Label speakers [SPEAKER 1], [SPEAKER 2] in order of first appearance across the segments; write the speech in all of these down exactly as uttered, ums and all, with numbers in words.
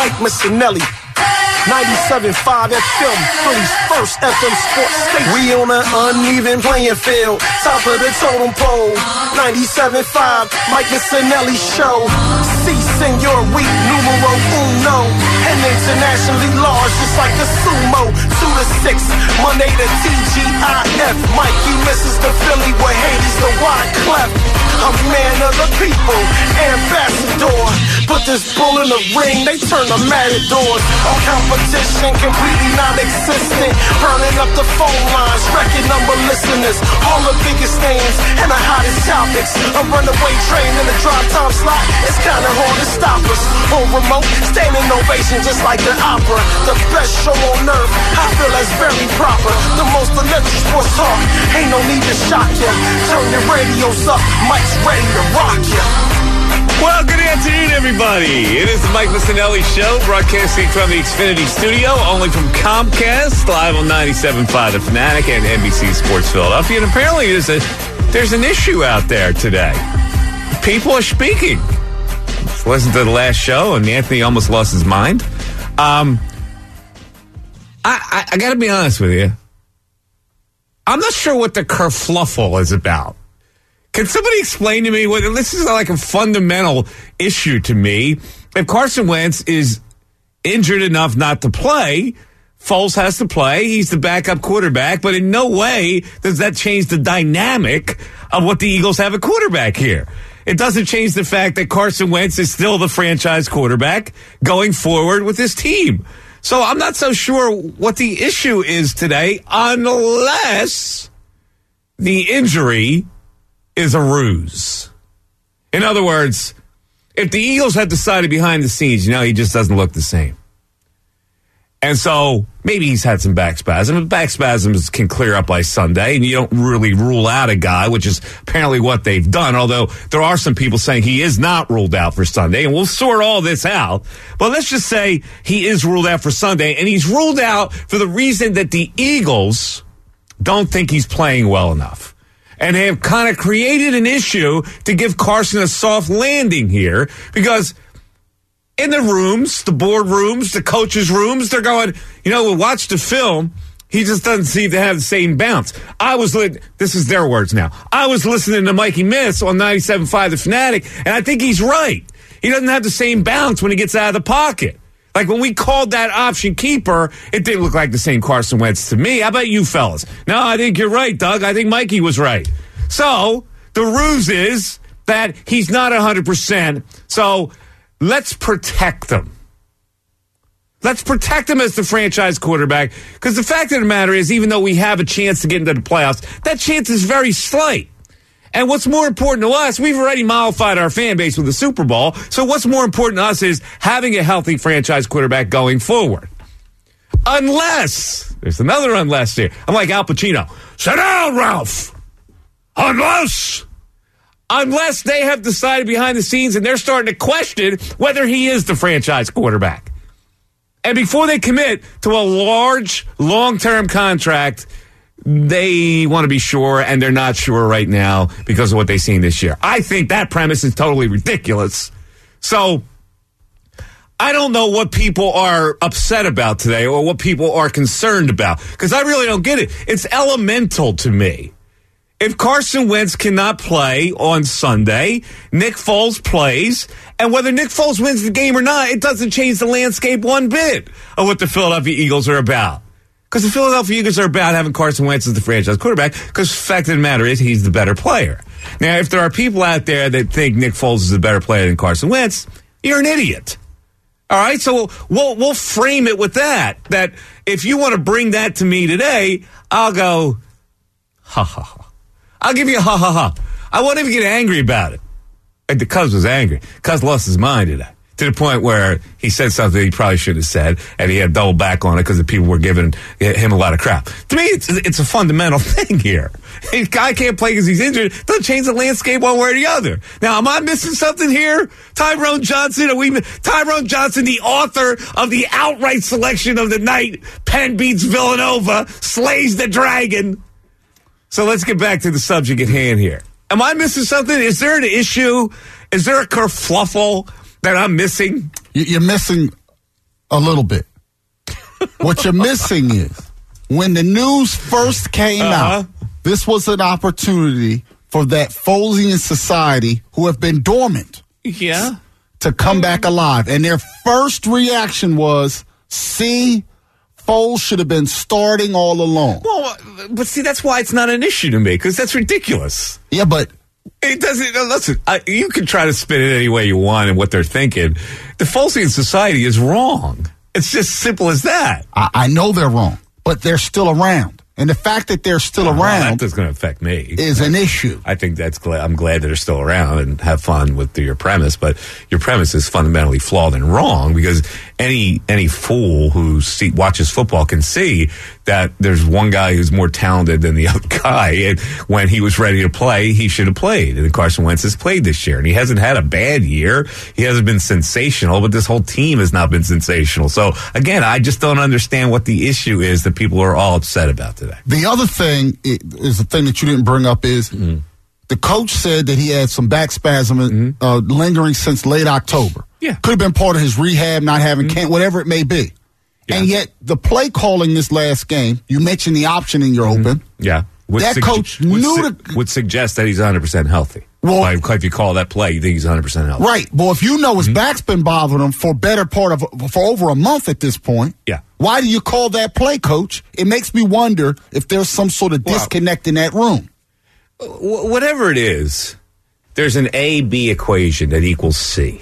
[SPEAKER 1] Mike Missinelli. ninety-seven point five F M, Philly's first F M sports station. We on an uneven playing field, top of the totem pole. ninety-seven point five, Mike Missinelli Show. Si, senor, we numero uno. And internationally large, just like the sumo. Two to six, Monday to T G I F. Mikey misses the Philly with Hades, the wide clef. I'm man of the people, ambassador. Put this bull in the ring, they turn the matadors. All competition completely non-existent. Burning up the phone lines, record number listeners. All the biggest names and the hottest topics. A runaway train in the drive time slot. It's kinda hard to stop us. On remote, standing ovation just like the opera. The best show on earth, I feel that's very proper. The most electric sports talk, ain't no need to shock ya. Turn your radios up, Mike's ready to rock ya.
[SPEAKER 2] Well, good afternoon, everybody. It is the Mike Missinelli Show, broadcasting from the Xfinity Studio, only from Comcast, live on ninety-seven point five The Fanatic and N B C Sports Philadelphia. And apparently there's, a, there's an issue out there today. People are speaking. Let's listen to the last show, and Anthony almost lost his mind. Um, I, I, I got to be honest with you. I'm not sure what the kerfluffle is about. Can somebody explain to me what this is like a fundamental issue to me? If Carson Wentz is injured enough not to play, Foles has to play. He's the backup quarterback, but in no way does that change the dynamic of what the Eagles have a quarterback here. It doesn't change the fact that Carson Wentz is still the franchise quarterback going forward with his team. So I'm not so sure what the issue is today, unless the injury is a ruse. In other words, if the Eagles had decided behind the scenes, you know, he just doesn't look the same. And so maybe he's had some back spasms. Back spasms can clear up by Sunday, and you don't really rule out a guy, which is apparently what they've done, although there are some people saying he is not ruled out for Sunday, and we'll sort all this out. But let's just say he is ruled out for Sunday, and he's ruled out for the reason that the Eagles don't think he's playing well enough. And they have kind of created an issue to give Carson a soft landing here, because in the rooms, the board rooms, the coaches' rooms, they're going, you know, we'll watch the film. He just doesn't seem to have the same bounce. I was, li- this is their words now. I was listening to Mikey Miss on ninety-seven point five The Fanatic, and I think he's right. He doesn't have the same bounce when he gets out of the pocket. Like when we called that option keeper, it didn't look like the same Carson Wentz to me. How about you fellas? No, I think you're right, Doug. I think Mikey was right. So the ruse is that he's not one hundred percent. So let's protect him. Let's protect him as the franchise quarterback, because the fact of the matter is, even though we have a chance to get into the playoffs, that chance is very slight. And what's more important to us, we've already mollified our fan base with the Super Bowl. So what's more important to us is having a healthy franchise quarterback going forward. Unless, there's another unless here. I'm like Al Pacino. Sit down, Ralph. Unless, unless they have decided behind the scenes and they're starting to question whether he is the franchise quarterback. And before they commit to a large, long-term contract, they want to be sure, and they're not sure right now because of what they've seen this year. I think that premise is totally ridiculous. So I don't know what people are upset about today or what people are concerned about, because I really don't get it. It's elemental to me. If Carson Wentz cannot play on Sunday, Nick Foles plays, and whether Nick Foles wins the game or not, it doesn't change the landscape one bit of what the Philadelphia Eagles are about. Because the Philadelphia Eagles are about having Carson Wentz as the franchise quarterback, because the fact of the matter is he's the better player. Now, if there are people out there that think Nick Foles is a better player than Carson Wentz, you're an idiot. All right, so we'll we'll frame it with that, that if you want to bring that to me today, I'll go, ha, ha, ha. I'll give you a ha, ha, ha. I won't even get angry about it. Like the Cuz was angry. Cuz lost his mind today, to the point where he said something he probably shouldn't have said, and he had double back on it because the people were giving him a lot of crap. To me, it's, it's a fundamental thing here. If a guy can't play because he's injured, doesn't change the landscape one way or the other. Now, am I missing something here? Tyrone Johnson, are we, Tyrone Johnson, the author of the outright selection of the night, Penn beats Villanova, slays the dragon. So let's get back to the subject at hand here. Am I missing something? Is there an issue? Is there a kerfluffle that I'm missing?
[SPEAKER 3] You're missing A little bit. What you're missing is, when the news first came
[SPEAKER 2] uh-huh.
[SPEAKER 3] out, this was an opportunity for that Folesian society, who have been dormant,
[SPEAKER 2] yeah,
[SPEAKER 3] to come back alive. And their first reaction was, see, Foles should have been starting all along.
[SPEAKER 2] Well, but see, that's why it's not an issue to me, because that's ridiculous.
[SPEAKER 3] Yeah, but
[SPEAKER 2] it doesn't. Listen, I, you can try to spin it any way you want and what they're thinking. The Folesian society is wrong. It's just simple as that.
[SPEAKER 3] I, I know they're wrong, but they're still around. And the fact that they're still
[SPEAKER 2] oh,
[SPEAKER 3] around
[SPEAKER 2] that's going to affect me
[SPEAKER 3] is an issue.
[SPEAKER 2] I think that's glad. I'm glad that they're still around and have fun with your premise, but your premise is fundamentally flawed and wrong, because any any fool who see, watches football can see that there's one guy who's more talented than the other guy, and when he was ready to play, he should have played. And Carson Wentz has played this year, and he hasn't had a bad year. He hasn't been sensational, but this whole team has not been sensational. So again, I just don't understand what the issue is that people are all upset about today.
[SPEAKER 3] The other thing is the thing that you didn't bring up is mm-hmm. the coach said that he had some back spasm mm-hmm. uh, lingering since late October.
[SPEAKER 2] Yeah.
[SPEAKER 3] Could have been part of his rehab, not having
[SPEAKER 2] mm-hmm.
[SPEAKER 3] can't, whatever it may be.
[SPEAKER 2] Yeah.
[SPEAKER 3] And yet the play calling this last game, you mentioned the option in your
[SPEAKER 2] mm-hmm.
[SPEAKER 3] open.
[SPEAKER 2] Yeah. Would
[SPEAKER 3] that
[SPEAKER 2] su-
[SPEAKER 3] coach
[SPEAKER 2] would
[SPEAKER 3] knew
[SPEAKER 2] su-
[SPEAKER 3] to,
[SPEAKER 2] would suggest that he's one hundred percent healthy.
[SPEAKER 3] Well,
[SPEAKER 2] like, if you call that play, you think he's one hundred percent healthy.
[SPEAKER 3] Right. Well, if you know his
[SPEAKER 2] mm-hmm.
[SPEAKER 3] back's been bothering him for better part of for over a month at this point.
[SPEAKER 2] Yeah.
[SPEAKER 3] Why do you call that play, coach? It makes me wonder if there's some sort of
[SPEAKER 2] well,
[SPEAKER 3] disconnect in that room.
[SPEAKER 2] W- whatever it is, there's an A B equation that equals C.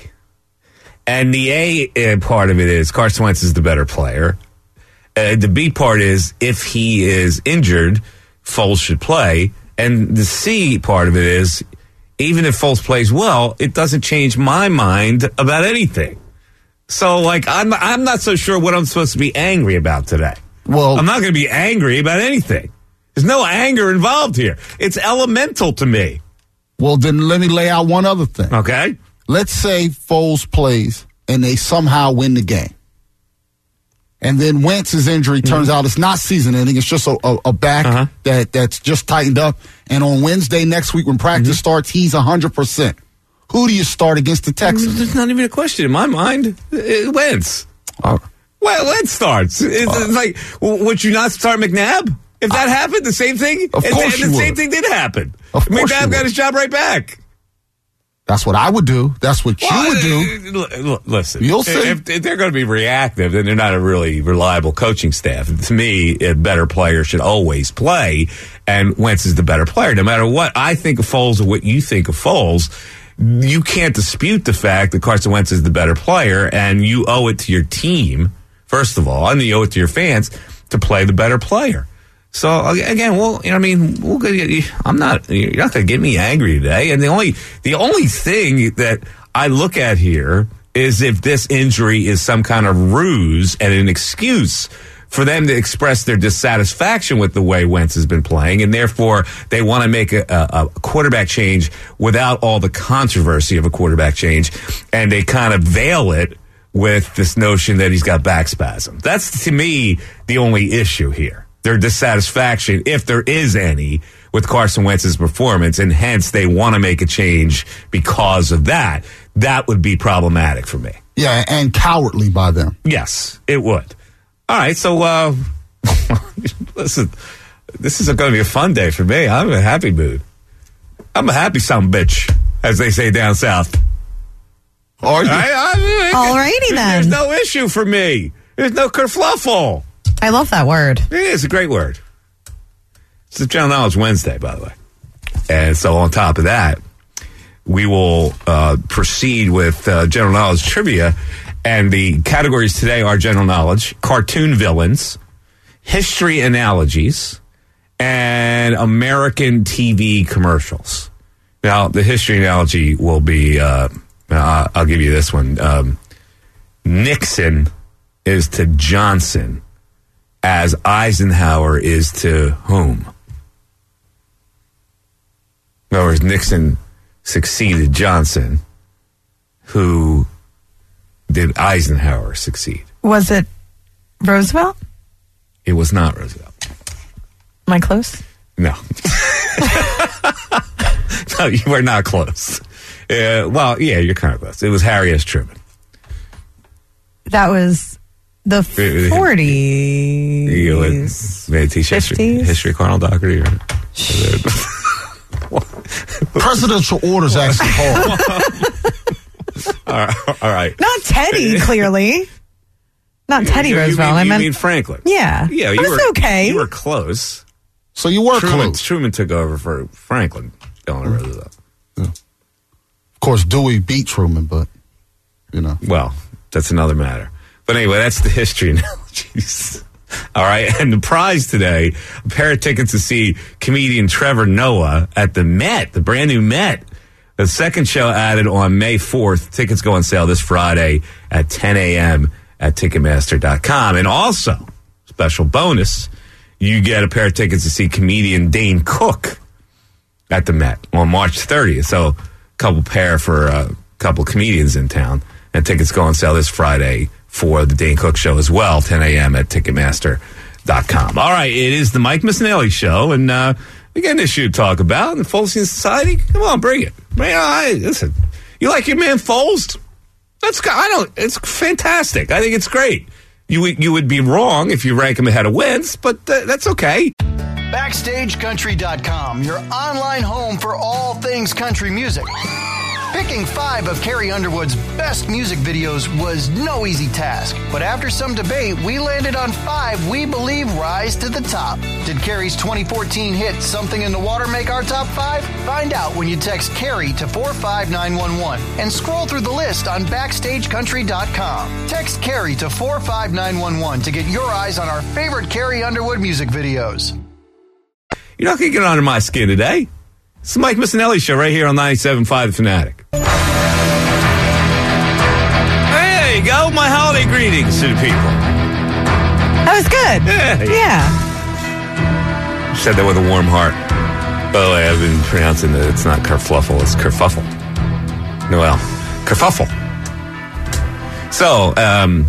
[SPEAKER 2] And the A part of it is Carson Wentz is the better player. Uh, the B part is if he is injured, Foles should play. And the C part of it is even if Foles plays well, it doesn't change my mind about anything. So, like, I'm I'm not so sure what I'm supposed to be angry about today.
[SPEAKER 3] Well,
[SPEAKER 2] I'm not going to be angry about anything. There's no anger involved here. It's elemental to me.
[SPEAKER 3] Well, then let me lay out one other thing.
[SPEAKER 2] Okay.
[SPEAKER 3] Let's say Foles plays and they somehow win the game. And then Wentz's injury turns mm-hmm. out it's not season-ending. It's just a, a, a back uh-huh. that, that's just tightened up. And on Wednesday next week when practice mm-hmm. starts, he's one hundred percent. Who do you start against the Texans?
[SPEAKER 2] There's not even a question in my mind. It Wentz.
[SPEAKER 3] Uh,
[SPEAKER 2] well, Wentz starts. It's, uh, it's like, would you not start McNabb? If that uh, happened, the same thing?
[SPEAKER 3] Of
[SPEAKER 2] and,
[SPEAKER 3] course
[SPEAKER 2] and
[SPEAKER 3] you
[SPEAKER 2] the
[SPEAKER 3] would.
[SPEAKER 2] same thing did happen.
[SPEAKER 3] Of course
[SPEAKER 2] McNabb got his job right back.
[SPEAKER 3] That's what I would do. That's what
[SPEAKER 2] well,
[SPEAKER 3] you would
[SPEAKER 2] do. Listen,
[SPEAKER 3] you'll see.
[SPEAKER 2] If, if they're going to be reactive, then they're not a really reliable coaching staff. To me, a better player should always play, and Wentz is the better player. No matter what I think of Foles or what you think of Foles, you can't dispute the fact that Carson Wentz is the better player, and you owe it to your team, first of all, and you owe it to your fans to play the better player. So again, well, you know, I mean, we'll get, I'm not. You're not going to get me angry today. And the only the only thing that I look at here is if this injury is some kind of ruse and an excuse for them to express their dissatisfaction with the way Wentz has been playing, and therefore they want to make a, a, a quarterback change without all the controversy of a quarterback change, and they kind of veil it with this notion that he's got back spasm. That's to me the only issue here. Their dissatisfaction, if there is any, with Carson Wentz's performance, and hence they want to make a change because of that. That would be problematic for me.
[SPEAKER 3] Yeah, and cowardly by them.
[SPEAKER 2] Yes, it would. All right, so uh, listen, this is going to be a fun day for me. I'm in a happy mood. I'm a happy son of a bitch, as they say down south.
[SPEAKER 3] Are you?
[SPEAKER 2] I, I, I,
[SPEAKER 4] All righty then.
[SPEAKER 2] There's no issue for me. There's no kerfluffle.
[SPEAKER 4] I love that word.
[SPEAKER 2] It is a great word. It's the General Knowledge Wednesday, by the way. And so on top of that, we will uh, proceed with uh, General Knowledge Trivia. And the categories today are General Knowledge, Cartoon Villains, History Analogies, and American T V Commercials. Now, the history analogy will be, uh, I'll give you this one. Um, Nixon is to Johnson as Eisenhower is to whom? In other words, Nixon succeeded Johnson, who did Eisenhower succeed?
[SPEAKER 4] Was it Roosevelt?
[SPEAKER 2] It was not Roosevelt.
[SPEAKER 4] Am I close?
[SPEAKER 2] No. No, you were not close. Uh, well, yeah, you're kind of close. It was Harry S. Truman.
[SPEAKER 4] That was The forties.
[SPEAKER 2] You would teach history, history of Carl Doherty. Or,
[SPEAKER 3] Presidential orders actually hard.
[SPEAKER 2] all right, all right.
[SPEAKER 4] Not Teddy, clearly. Not Teddy
[SPEAKER 2] you,
[SPEAKER 4] Roosevelt.
[SPEAKER 2] You mean,
[SPEAKER 4] I meant
[SPEAKER 2] you mean Franklin.
[SPEAKER 4] Yeah.
[SPEAKER 2] Yeah,
[SPEAKER 4] it
[SPEAKER 2] you
[SPEAKER 4] was
[SPEAKER 2] were
[SPEAKER 4] okay.
[SPEAKER 2] You were close.
[SPEAKER 3] So you were
[SPEAKER 2] Truman,
[SPEAKER 3] close.
[SPEAKER 2] Truman took over for Franklin. Delano Roosevelt.
[SPEAKER 3] Yeah. Of course, Dewey beat Truman, but you know.
[SPEAKER 2] Well, that's another matter. But anyway, that's the history analogies. All right, and the prize today, a pair of tickets to see comedian Trevor Noah at the Met, the brand new Met. The second show added on May fourth. Tickets go on sale this Friday at ten a.m. at Ticketmaster dot com. And also, special bonus, you get a pair of tickets to see comedian Dane Cook at the Met on March thirtieth. So a couple pair for a couple comedians in town. And tickets go on sale this Friday for the Dane Cook Show as well, ten a.m. at Ticketmaster dot com. All right, it is the Mike Missinelli Show, and uh, we got an issue to talk about in the Folesian Society. Come on, bring it. Man, I, listen, you like your man Foles? That's I don't. It's fantastic. I think it's great. You would you would be wrong if you rank him ahead of Wentz, but uh, that's okay.
[SPEAKER 5] Backstage Country dot com, your online home for all things country music. Picking five of Carrie Underwood's best music videos was no easy task, but after some debate, we landed on five we believe rise to the top. Did Carrie's twenty fourteen hit Something in the Water make our top five? Find out when you text Carrie to four five nine one one and scroll through the list on Backstage Country dot com. Text Carrie to four five nine one one to get your eyes on our favorite Carrie Underwood music videos.
[SPEAKER 2] You're not going to get under my skin today. It's the Mike Missinelli Show right here on ninety-seven point five The Fanatic. There you go. My holiday greetings to the people.
[SPEAKER 4] That was good.
[SPEAKER 2] Yeah.
[SPEAKER 4] Yeah.
[SPEAKER 2] Said that with a warm heart. By the way, I've been pronouncing that it's not kerfluffle, it's kerfuffle. Well, kerfuffle. So, um,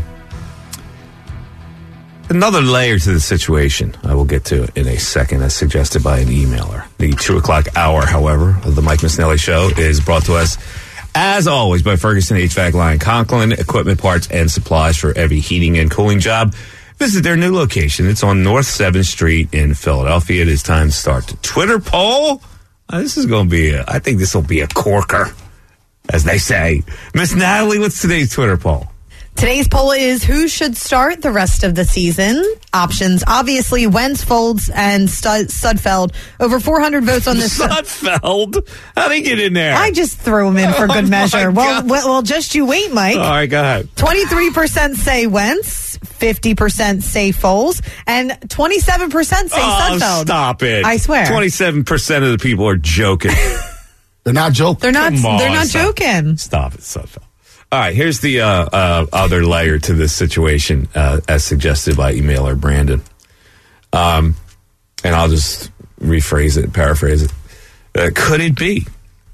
[SPEAKER 2] another layer to the situation I will get to in a second, as suggested by an emailer. The two o'clock hour, however, of the Mike Missinelli Show is brought to us, as always, by Ferguson H V A C Line Conklin, equipment, parts, and supplies for every heating and cooling job. Visit their new location. It's on North seventh Street in Philadelphia. It is time to start the Twitter poll. Uh, this is going to be, a, I think this will be a corker, as they say. Miss Natalie, what's today's Twitter poll?
[SPEAKER 4] Today's poll is who should start the rest of the season. Options, obviously, Wentz, Folds, and Stud- Sudfeld. Over four hundred votes on this.
[SPEAKER 2] Sudfeld? How'd he get in there?
[SPEAKER 4] I just threw him in for good
[SPEAKER 2] Oh,
[SPEAKER 4] measure. Well,
[SPEAKER 2] God.
[SPEAKER 4] well, well, just you wait, Mike.
[SPEAKER 2] All right, go ahead.
[SPEAKER 4] twenty-three percent say Wentz, fifty percent say Foles, and twenty-seven percent say
[SPEAKER 2] Oh,
[SPEAKER 4] Sudfeld.
[SPEAKER 2] stop it.
[SPEAKER 4] I swear.
[SPEAKER 2] twenty-seven percent of the people are joking.
[SPEAKER 3] They're not joking.
[SPEAKER 4] They're not.
[SPEAKER 2] Come on,
[SPEAKER 4] they're not
[SPEAKER 2] stop.
[SPEAKER 4] joking.
[SPEAKER 2] Stop it, Sudfeld. All right, here's the uh, uh, other layer to this situation, uh, as suggested by emailer Brandon. Um, and I'll just rephrase it, paraphrase it. Uh, could it be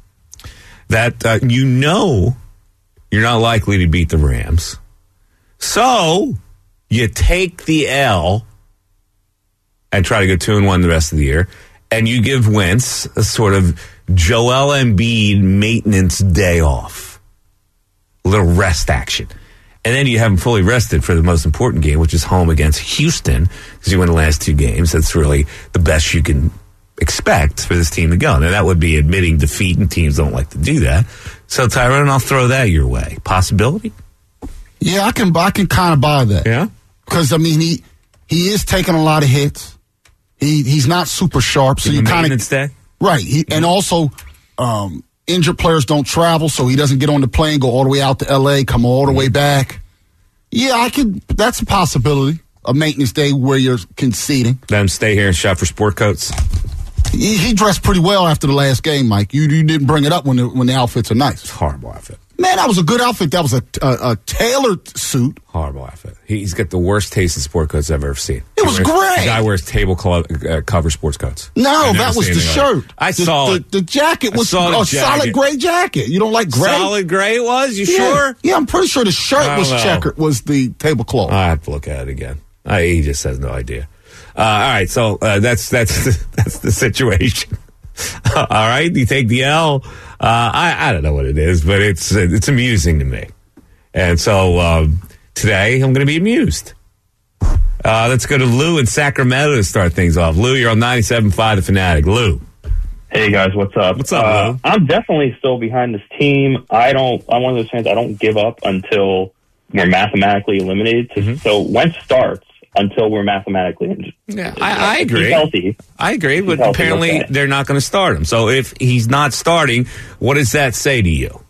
[SPEAKER 2] that uh, you know you're not likely to beat the Rams, so you take the L and try to go two and one the rest of the year, and you give Wentz a sort of Joel Embiid maintenance day off? A little rest action. And then you have them fully rested for the most important game, which is home against Houston, because you win the last two games. That's really the best you can expect for this team to go. Now, that would be admitting defeat, and teams don't like to do that. So, Tyrone, I'll throw that your way. Possibility?
[SPEAKER 3] Yeah, I can. I can kind of buy that.
[SPEAKER 2] Yeah?
[SPEAKER 3] Because I mean, he he is taking a lot of hits. He he's not super sharp, so
[SPEAKER 2] Give
[SPEAKER 3] you
[SPEAKER 2] him
[SPEAKER 3] kind
[SPEAKER 2] maintenance day?
[SPEAKER 3] of right. He, and also, um, injured players don't travel, so he doesn't get on the plane, go all the way out to L A, come all the way back. Yeah, I could. That's a possibility. A maintenance day where you're conceding.
[SPEAKER 2] Let him stay here and shop for sport coats.
[SPEAKER 3] He, he dressed pretty well after the last game, Mike. You you didn't bring it up when the, when the outfits are nice.
[SPEAKER 2] Horrible outfit.
[SPEAKER 3] Man, that was a good outfit. That was a a, a tailored suit.
[SPEAKER 2] Horrible outfit. He's got the worst taste in sport coats I've ever seen.
[SPEAKER 3] It was
[SPEAKER 2] He wears-
[SPEAKER 3] great.
[SPEAKER 2] The guy wears table clo- uh, cover sports coats.
[SPEAKER 3] No,
[SPEAKER 2] I've never
[SPEAKER 3] that was
[SPEAKER 2] seen
[SPEAKER 3] the
[SPEAKER 2] anything like
[SPEAKER 3] shirt.
[SPEAKER 2] it. I
[SPEAKER 3] the,
[SPEAKER 2] saw
[SPEAKER 3] the,
[SPEAKER 2] it.
[SPEAKER 3] the jacket
[SPEAKER 2] I
[SPEAKER 3] was
[SPEAKER 2] saw the
[SPEAKER 3] a
[SPEAKER 2] jacket.
[SPEAKER 3] solid gray jacket. You don't like gray?
[SPEAKER 2] Solid gray it was? You
[SPEAKER 3] Yeah.
[SPEAKER 2] sure?
[SPEAKER 3] Yeah, I'm pretty sure the shirt
[SPEAKER 2] I
[SPEAKER 3] was
[SPEAKER 2] don't know.
[SPEAKER 3] checkered. Was the tablecloth?
[SPEAKER 2] I have to look at it again. Uh, he just has no idea. Uh, all right, so uh, that's that's the, that's the situation. All right, you take the L. Uh, I I don't know what it is, but it's it's amusing to me. And so um, today, I'm going to be amused. Uh, let's go to Lou in Sacramento to start things off. Lou, you're on ninety-seven point five The Fanatic. Lou.
[SPEAKER 6] Hey, guys, what's up?
[SPEAKER 2] What's up,
[SPEAKER 6] uh,
[SPEAKER 2] Lou?
[SPEAKER 6] I'm definitely still behind this team. I don't, I'm one of those fans, I don't give up until we're mathematically eliminated. To, mm-hmm. So Wentz starts until we're mathematically injured.
[SPEAKER 2] Yeah, I, I agree.
[SPEAKER 6] He's healthy.
[SPEAKER 2] I agree, but
[SPEAKER 6] healthy,
[SPEAKER 2] apparently
[SPEAKER 6] okay.
[SPEAKER 2] they're not going to start him. So if he's not starting, what does that say to you?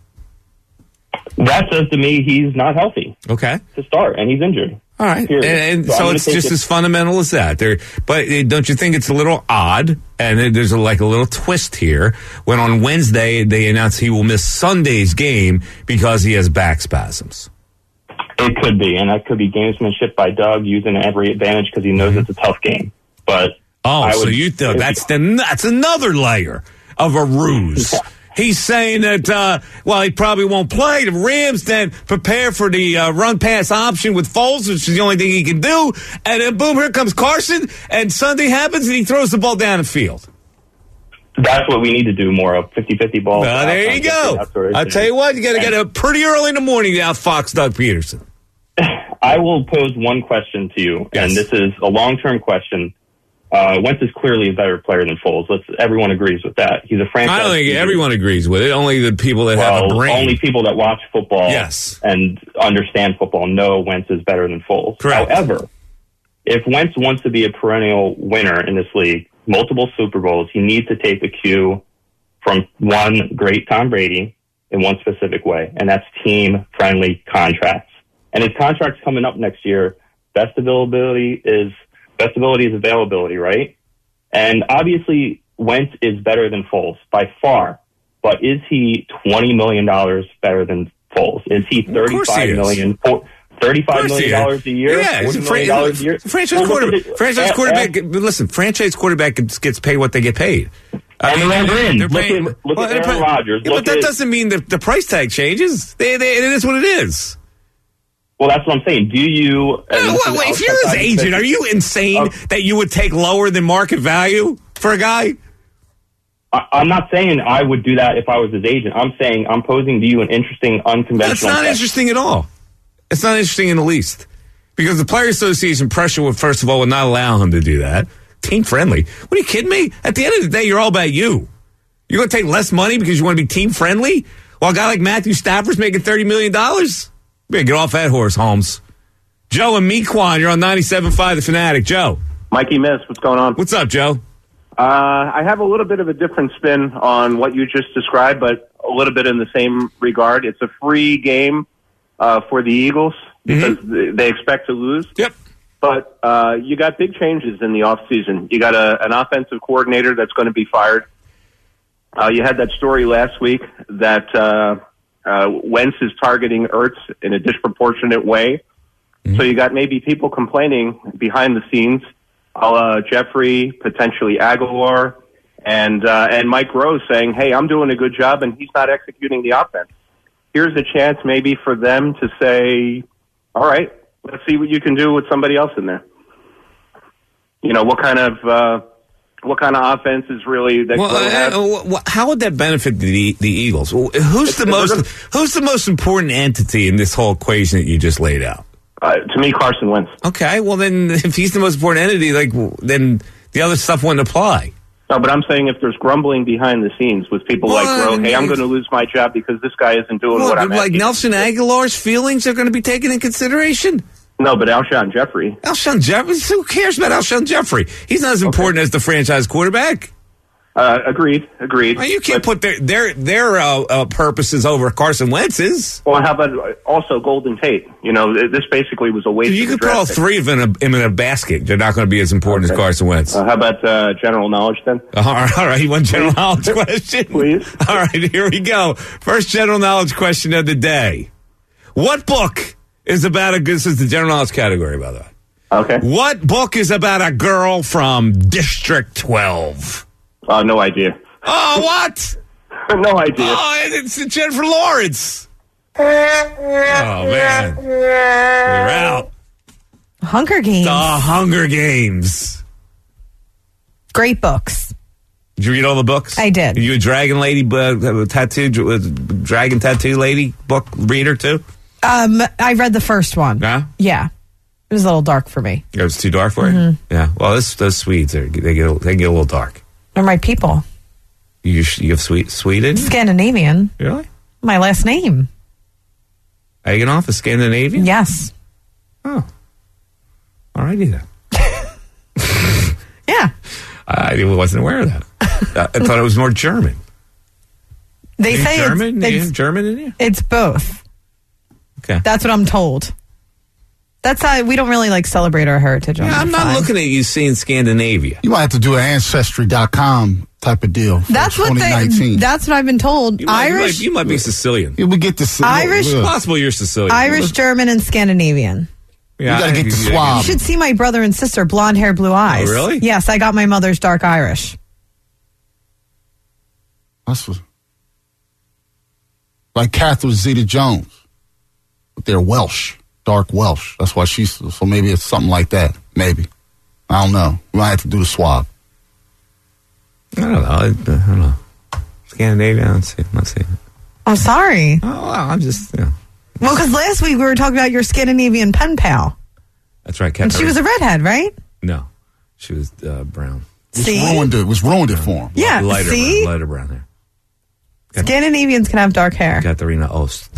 [SPEAKER 6] That says to me he's not healthy.
[SPEAKER 2] Okay.
[SPEAKER 6] To start, and he's injured.
[SPEAKER 2] All right.
[SPEAKER 6] Period.
[SPEAKER 2] And, and so,
[SPEAKER 6] so
[SPEAKER 2] it's just it. as fundamental as that. There, but don't you think it's a little odd? And there's a, like a little twist here when on Wednesday they announce he will miss Sunday's game because he has back spasms.
[SPEAKER 6] It could be, and that could be gamesmanship by Doug using every advantage because he knows it's a tough game. But
[SPEAKER 2] oh,
[SPEAKER 6] I
[SPEAKER 2] so
[SPEAKER 6] would,
[SPEAKER 2] you th- that's the that's another layer of a ruse. Yeah. He's saying that, uh, well, he probably won't play. The Rams then prepare for the uh, run-pass option with Foles, which is the only thing he can do. And then, boom, here comes Carson, and Sunday happens, and he throws the ball down the field.
[SPEAKER 6] That's what we need to do more of, fifty-fifty balls.
[SPEAKER 2] Uh, there you go. I'll tell you what, you got to get up pretty early in the morning to out-fox Doug Peterson.
[SPEAKER 6] I will pose one question to you, yes. and this is a long-term question. Uh, Wentz is clearly a better player than Foles. Let's, everyone agrees with that. He's a franchise.
[SPEAKER 2] I don't think leader. Everyone agrees with it. Only the people that
[SPEAKER 6] well,
[SPEAKER 2] have a brain.
[SPEAKER 6] Only people that watch football
[SPEAKER 2] yes.
[SPEAKER 6] and understand football know Wentz is better than Foles.
[SPEAKER 2] Correct.
[SPEAKER 6] However, if Wentz wants to be a perennial winner in this league, multiple Super Bowls, he needs to take the cue from one great Tom Brady in one specific way, and that's team-friendly contracts. And his contract's coming up next year. Best availability is best ability is availability, right? And obviously, Wentz is better than Foles by far. But is he twenty million dollars better than Foles? Is he thirty-five million dollars? thirty-five million dollars a year?
[SPEAKER 2] Yeah,
[SPEAKER 6] forty million dollars a year?
[SPEAKER 2] Franchise quarterback. Franchise quarterback. Listen, franchise quarterback gets paid what they get paid.
[SPEAKER 6] I mean, they're, they're in.
[SPEAKER 2] They're
[SPEAKER 6] look
[SPEAKER 2] paying,
[SPEAKER 6] at, look
[SPEAKER 2] well,
[SPEAKER 6] at Aaron Rodgers.
[SPEAKER 2] Yeah,
[SPEAKER 6] look
[SPEAKER 2] but that
[SPEAKER 6] at,
[SPEAKER 2] doesn't mean that the price tag changes. They, they, it is what it is.
[SPEAKER 6] Well, that's what I'm saying. Do you...
[SPEAKER 2] Uh, wait, wait, if you're his agent, are you insane uh, that you would take lower than market value for a guy?
[SPEAKER 6] I, I'm not saying I would do that if I was his agent. I'm saying I'm posing to you an interesting, unconventional...
[SPEAKER 2] That's not question. Interesting at all. It's not interesting in the least. Because the Player Association pressure would, first of all, would not allow him to do that. Team friendly. What are you kidding me? At the end of the day, you're all about you. You're going to take less money because you want to be team friendly? While a guy like Matthew Stafford's making thirty million dollars? Better get off that horse, Holmes. Joe and Mequon, you're on ninety-seven point five The Fanatic. Joe.
[SPEAKER 7] Mikey Miss, what's going on?
[SPEAKER 2] What's up, Joe?
[SPEAKER 7] Uh, I have a little bit of a different spin on what you just described, but a little bit in the same regard. It's a free game uh, for the Eagles because mm-hmm. they expect to lose.
[SPEAKER 2] Yep.
[SPEAKER 7] But uh, you got big changes in the offseason. You got a, an offensive coordinator that's going to be fired. Uh, you had that story last week that uh, uh, Wentz is targeting Ertz in a disproportionate way. Mm-hmm. So you got maybe people complaining behind the scenes, uh, Jeffrey, potentially Aguilar, and uh, and Mike Rose saying, hey, I'm doing a good job, and he's not executing the offense. Here's a chance maybe for them to say, all right, let's see what you can do with somebody else in there. You know, what kind of uh, what kind of offense is really that?
[SPEAKER 2] Well, uh, how would that benefit the the Eagles? Who's it's, the most gonna, Who's the most important entity in this whole equation that you just laid out?
[SPEAKER 7] Uh, to me, Carson Wentz.
[SPEAKER 2] Okay, well then, if he's the most important entity, like then the other stuff wouldn't apply.
[SPEAKER 7] No, but I'm saying if there's grumbling behind the scenes with people well, like, Bro, hey, I'm going to lose my job because this guy isn't doing
[SPEAKER 2] well,
[SPEAKER 7] what I'm
[SPEAKER 2] like Nelson Aguilar's feelings are going to be taken in consideration?
[SPEAKER 7] No, but Alshon Jeffrey.
[SPEAKER 2] Alshon Jeffrey? Who cares about Alshon Jeffrey? He's not as important okay. as the franchise quarterback.
[SPEAKER 7] Uh, agreed, agreed.
[SPEAKER 2] Well, you can't
[SPEAKER 7] but,
[SPEAKER 2] put their their their uh, uh, purposes over Carson Wentz's.
[SPEAKER 7] Well, how about also Golden Tate? You know, this basically was a waste.
[SPEAKER 2] You
[SPEAKER 7] of
[SPEAKER 2] could put all three of them in a, in a basket. They're not going to be as important okay. as Carson Wentz.
[SPEAKER 7] Uh, how about uh, general knowledge then?
[SPEAKER 2] Uh, all right, all right. You want general knowledge question?
[SPEAKER 7] Please.
[SPEAKER 2] All right, here we go. First general knowledge question of the day. What book is about a... This is the general knowledge category, by the way.
[SPEAKER 7] Okay.
[SPEAKER 2] What book is about a girl from District twelve?
[SPEAKER 7] Uh, no idea.
[SPEAKER 2] Oh, what?
[SPEAKER 7] No idea.
[SPEAKER 2] Oh, it's Jennifer Lawrence. Oh, man. We're out.
[SPEAKER 4] Hunger Games.
[SPEAKER 2] The Hunger Games.
[SPEAKER 4] Great books.
[SPEAKER 2] Did you read all the books?
[SPEAKER 4] I did.
[SPEAKER 2] Are you a dragon lady, uh, tattoo, dragon tattoo lady book reader, too?
[SPEAKER 4] Um, I read the first one.
[SPEAKER 2] Yeah?
[SPEAKER 4] Yeah. It was a little dark for me.
[SPEAKER 2] It was too dark for you?
[SPEAKER 4] Mm-hmm.
[SPEAKER 2] Yeah. Well, this, those Swedes, are, they get they get a little dark.
[SPEAKER 4] They're my people.
[SPEAKER 2] You you have Swede, Sweden?
[SPEAKER 4] Scandinavian.
[SPEAKER 2] Really?
[SPEAKER 4] My last name.
[SPEAKER 2] Eganoff is Scandinavian?
[SPEAKER 4] Yes.
[SPEAKER 2] Oh. All righty then.
[SPEAKER 4] Yeah.
[SPEAKER 2] I wasn't aware of that. I thought it was more German.
[SPEAKER 4] They
[SPEAKER 2] Are
[SPEAKER 4] say
[SPEAKER 2] you German?
[SPEAKER 4] It's,
[SPEAKER 2] Are you
[SPEAKER 4] it's,
[SPEAKER 2] German in you?
[SPEAKER 4] it's both.
[SPEAKER 2] Okay.
[SPEAKER 4] That's what I'm told. That's how we don't really like celebrate our heritage.
[SPEAKER 2] Yeah, I'm not
[SPEAKER 4] fine.
[SPEAKER 2] looking at you seeing Scandinavia.
[SPEAKER 3] You might have to do an Ancestry dot com type of deal. For
[SPEAKER 4] That's what they. That's what I've been told.
[SPEAKER 2] You might, you
[SPEAKER 4] Irish,
[SPEAKER 2] might, you might be Sicilian.
[SPEAKER 3] Yeah, we get the
[SPEAKER 4] Irish-
[SPEAKER 2] It's possible you're Sicilian.
[SPEAKER 4] Irish, German, and Scandinavian.
[SPEAKER 2] Yeah,
[SPEAKER 3] You gotta
[SPEAKER 2] I
[SPEAKER 3] get
[SPEAKER 2] think
[SPEAKER 3] the
[SPEAKER 2] you-
[SPEAKER 3] swab.
[SPEAKER 4] You should see my brother and sister, blonde hair, blue eyes.
[SPEAKER 2] Oh, really?
[SPEAKER 4] Yes, I got my mother's dark Irish.
[SPEAKER 3] That's what, like Catherine Zeta-Jones. But they're Welsh, dark Welsh. That's why she's, so maybe it's something like that. Maybe. I don't know. We might have to do the swab.
[SPEAKER 2] I don't know. I, I don't know. Scandinavia, let's see. Let's see.
[SPEAKER 4] I'm sorry.
[SPEAKER 2] Oh, well, I'm just, you know.
[SPEAKER 4] Well, because last week we were talking about your Scandinavian pen pal.
[SPEAKER 2] That's right.
[SPEAKER 4] And she was a redhead, right?
[SPEAKER 2] No. She was uh, brown.
[SPEAKER 3] It's
[SPEAKER 4] See?
[SPEAKER 3] ruined it. It was ruined it for him.
[SPEAKER 4] Yeah,
[SPEAKER 2] Lighter
[SPEAKER 4] see?
[SPEAKER 2] brown. Lighter brown hair.
[SPEAKER 4] Scandinavians can have dark hair.
[SPEAKER 2] Katharina Ost.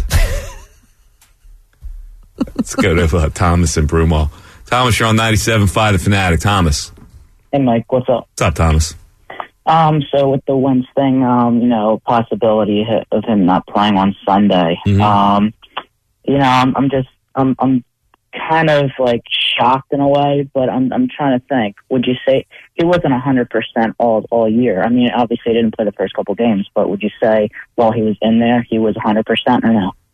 [SPEAKER 2] Let's go to uh, Thomas and Broomall. Thomas, you're on ninety-seven point five The Fanatic. Thomas.
[SPEAKER 8] Hey, Mike, what's up?
[SPEAKER 2] What's up, Thomas?
[SPEAKER 8] Um, so with the Wentz thing, um, you know, possibility of him not playing on Sunday.
[SPEAKER 2] Mhm.
[SPEAKER 8] Um, you know, I'm, I'm just, I'm, I'm kind of like shocked in a way, but I'm, I'm trying to think. Would you say he wasn't a hundred percent all all year? I mean, obviously he didn't play the first couple games, but would you say while he was in there, he was a hundred percent or no?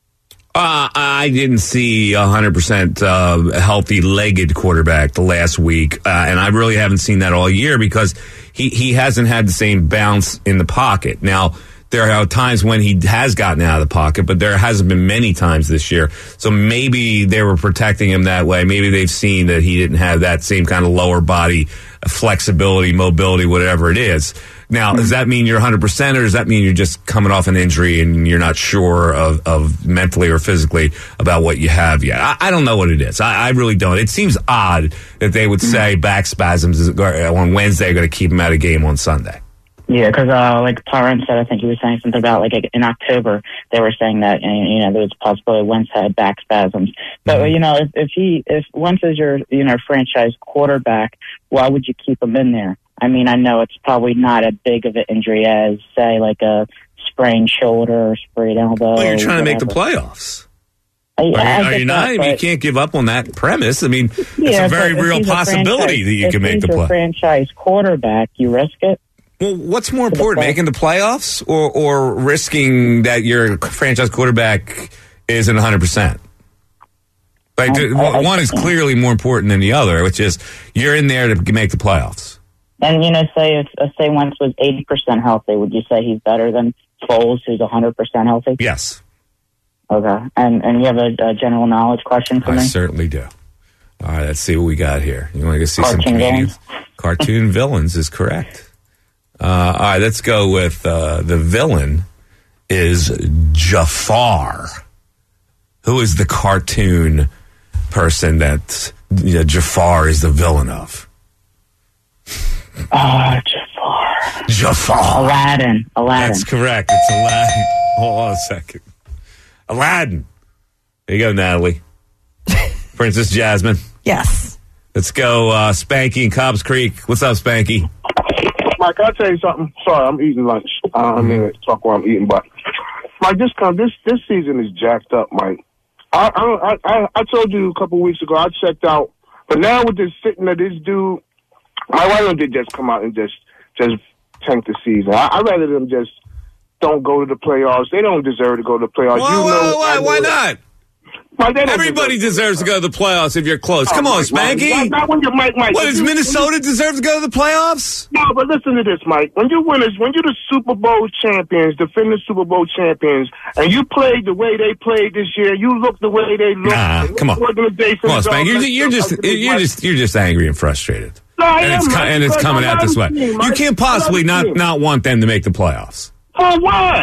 [SPEAKER 2] Uh, I didn't see a hundred percent healthy legged quarterback the last week, uh, and I really haven't seen that all year because he, he hasn't had the same bounce in the pocket. Now, there are times when he has gotten out of the pocket, but there hasn't been many times this year. So maybe they were protecting him that way. Maybe they've seen that he didn't have that same kind of lower body flexibility, mobility, whatever it is. Now, does that mean you're one hundred percent or does that mean you're just coming off an injury and you're not sure of, of mentally or physically about what you have yet? I, I don't know what it is. I, I really don't. It seems odd that they would say back spasms is, on Wednesday are going to keep him out of game on Sunday.
[SPEAKER 8] Yeah, because uh, like Tyron said, I think he was saying something about like in October they were saying that you know there was a possibility Wentz had back spasms. But mm-hmm. you know if, if he if Wentz is your you know franchise quarterback, why would you keep him in there? I mean, I know it's probably not as big of an injury as say like a sprained shoulder or sprained elbow.
[SPEAKER 2] Well, you're trying to make the
[SPEAKER 8] whatever.
[SPEAKER 2] playoffs.
[SPEAKER 8] I,
[SPEAKER 2] Are you,
[SPEAKER 8] I
[SPEAKER 2] are you not?
[SPEAKER 8] that,
[SPEAKER 2] I mean, you can't give up on that premise. I mean,
[SPEAKER 8] yeah,
[SPEAKER 2] it's a very
[SPEAKER 8] but if
[SPEAKER 2] real
[SPEAKER 8] he's a
[SPEAKER 2] possibility
[SPEAKER 8] franchise-
[SPEAKER 2] that you
[SPEAKER 8] if
[SPEAKER 2] can make
[SPEAKER 8] he's
[SPEAKER 2] the
[SPEAKER 8] your
[SPEAKER 2] play.
[SPEAKER 8] franchise quarterback, you risk it.
[SPEAKER 2] Well, what's more
[SPEAKER 8] the
[SPEAKER 2] important,
[SPEAKER 8] play-
[SPEAKER 2] making the playoffs or, or risking that your franchise quarterback isn't one hundred percent? Like,
[SPEAKER 8] I-
[SPEAKER 2] th-
[SPEAKER 8] I- I-
[SPEAKER 2] one is clearly more important than the other, which is you're in there to make the playoffs.
[SPEAKER 8] And you know, say if uh, say Wentz was eighty percent healthy, would you say he's better than Foles, who's one hundred percent healthy?
[SPEAKER 2] Yes,
[SPEAKER 8] Okay. And and you have a, a general knowledge question for
[SPEAKER 2] I
[SPEAKER 8] me?
[SPEAKER 2] certainly do. All right, let's see what we got here. You want to go see some
[SPEAKER 8] Cartoon
[SPEAKER 2] comedians? Cartoon villains is correct. Uh, all right, let's go with uh, the villain is Jafar. Who is the cartoon person that you know, Jafar is the villain of?
[SPEAKER 8] Ah, Jafar.
[SPEAKER 2] Jafar.
[SPEAKER 8] Aladdin. Aladdin.
[SPEAKER 2] That's correct. It's Aladdin. Hold on a second. Aladdin. There you go, Natalie. Princess Jasmine.
[SPEAKER 4] Yes.
[SPEAKER 2] Let's go, uh, Spanky in Cobbs Creek. What's up, Spanky?
[SPEAKER 9] Mike, I'll tell you something. Sorry, I'm eating lunch. Uh, I'm going to talk while I'm eating, but Mike, this come this this season is jacked up, Mike. I I I, I told you a couple weeks ago I checked out, but now with this sitting of this dude, my wife did just come out and just just tank the season. I, I'd rather them just don't go to the playoffs. They don't deserve to go to the playoffs.
[SPEAKER 2] Why,
[SPEAKER 9] you know,
[SPEAKER 2] why, why, why not?
[SPEAKER 9] Mike, they don't
[SPEAKER 2] Everybody
[SPEAKER 9] deserve-
[SPEAKER 2] deserves to go to the playoffs if you're close.
[SPEAKER 9] Oh,
[SPEAKER 2] Come on,
[SPEAKER 9] Mike, Mike,
[SPEAKER 2] Spanky.
[SPEAKER 9] Not, not when you're Mike, Mike.
[SPEAKER 2] What, does
[SPEAKER 9] You-
[SPEAKER 2] Minnesota deserve to go to the playoffs?
[SPEAKER 9] No, but listen to this, Mike. When you win, when you're the Super Bowl champions, defending Super Bowl champions, and you played the way they played this year, you look the way they look.
[SPEAKER 2] Nah, come on.
[SPEAKER 9] Organization
[SPEAKER 2] Come on,
[SPEAKER 9] is all
[SPEAKER 2] Spanky. You're,
[SPEAKER 9] messed
[SPEAKER 2] you're
[SPEAKER 9] up.
[SPEAKER 2] just
[SPEAKER 9] I think
[SPEAKER 2] you're
[SPEAKER 9] Mike-
[SPEAKER 2] just you're just angry and frustrated.
[SPEAKER 9] No, I
[SPEAKER 2] and
[SPEAKER 9] am,
[SPEAKER 2] it's co-
[SPEAKER 9] Mike,
[SPEAKER 2] and it's
[SPEAKER 9] because
[SPEAKER 2] coming
[SPEAKER 9] I
[SPEAKER 2] out
[SPEAKER 9] love
[SPEAKER 2] this
[SPEAKER 9] the
[SPEAKER 2] way.
[SPEAKER 9] team,
[SPEAKER 2] You
[SPEAKER 9] Mike.
[SPEAKER 2] can't
[SPEAKER 9] I love
[SPEAKER 2] possibly
[SPEAKER 9] the
[SPEAKER 2] not
[SPEAKER 9] team.
[SPEAKER 2] not want them to make the playoffs.
[SPEAKER 9] For what?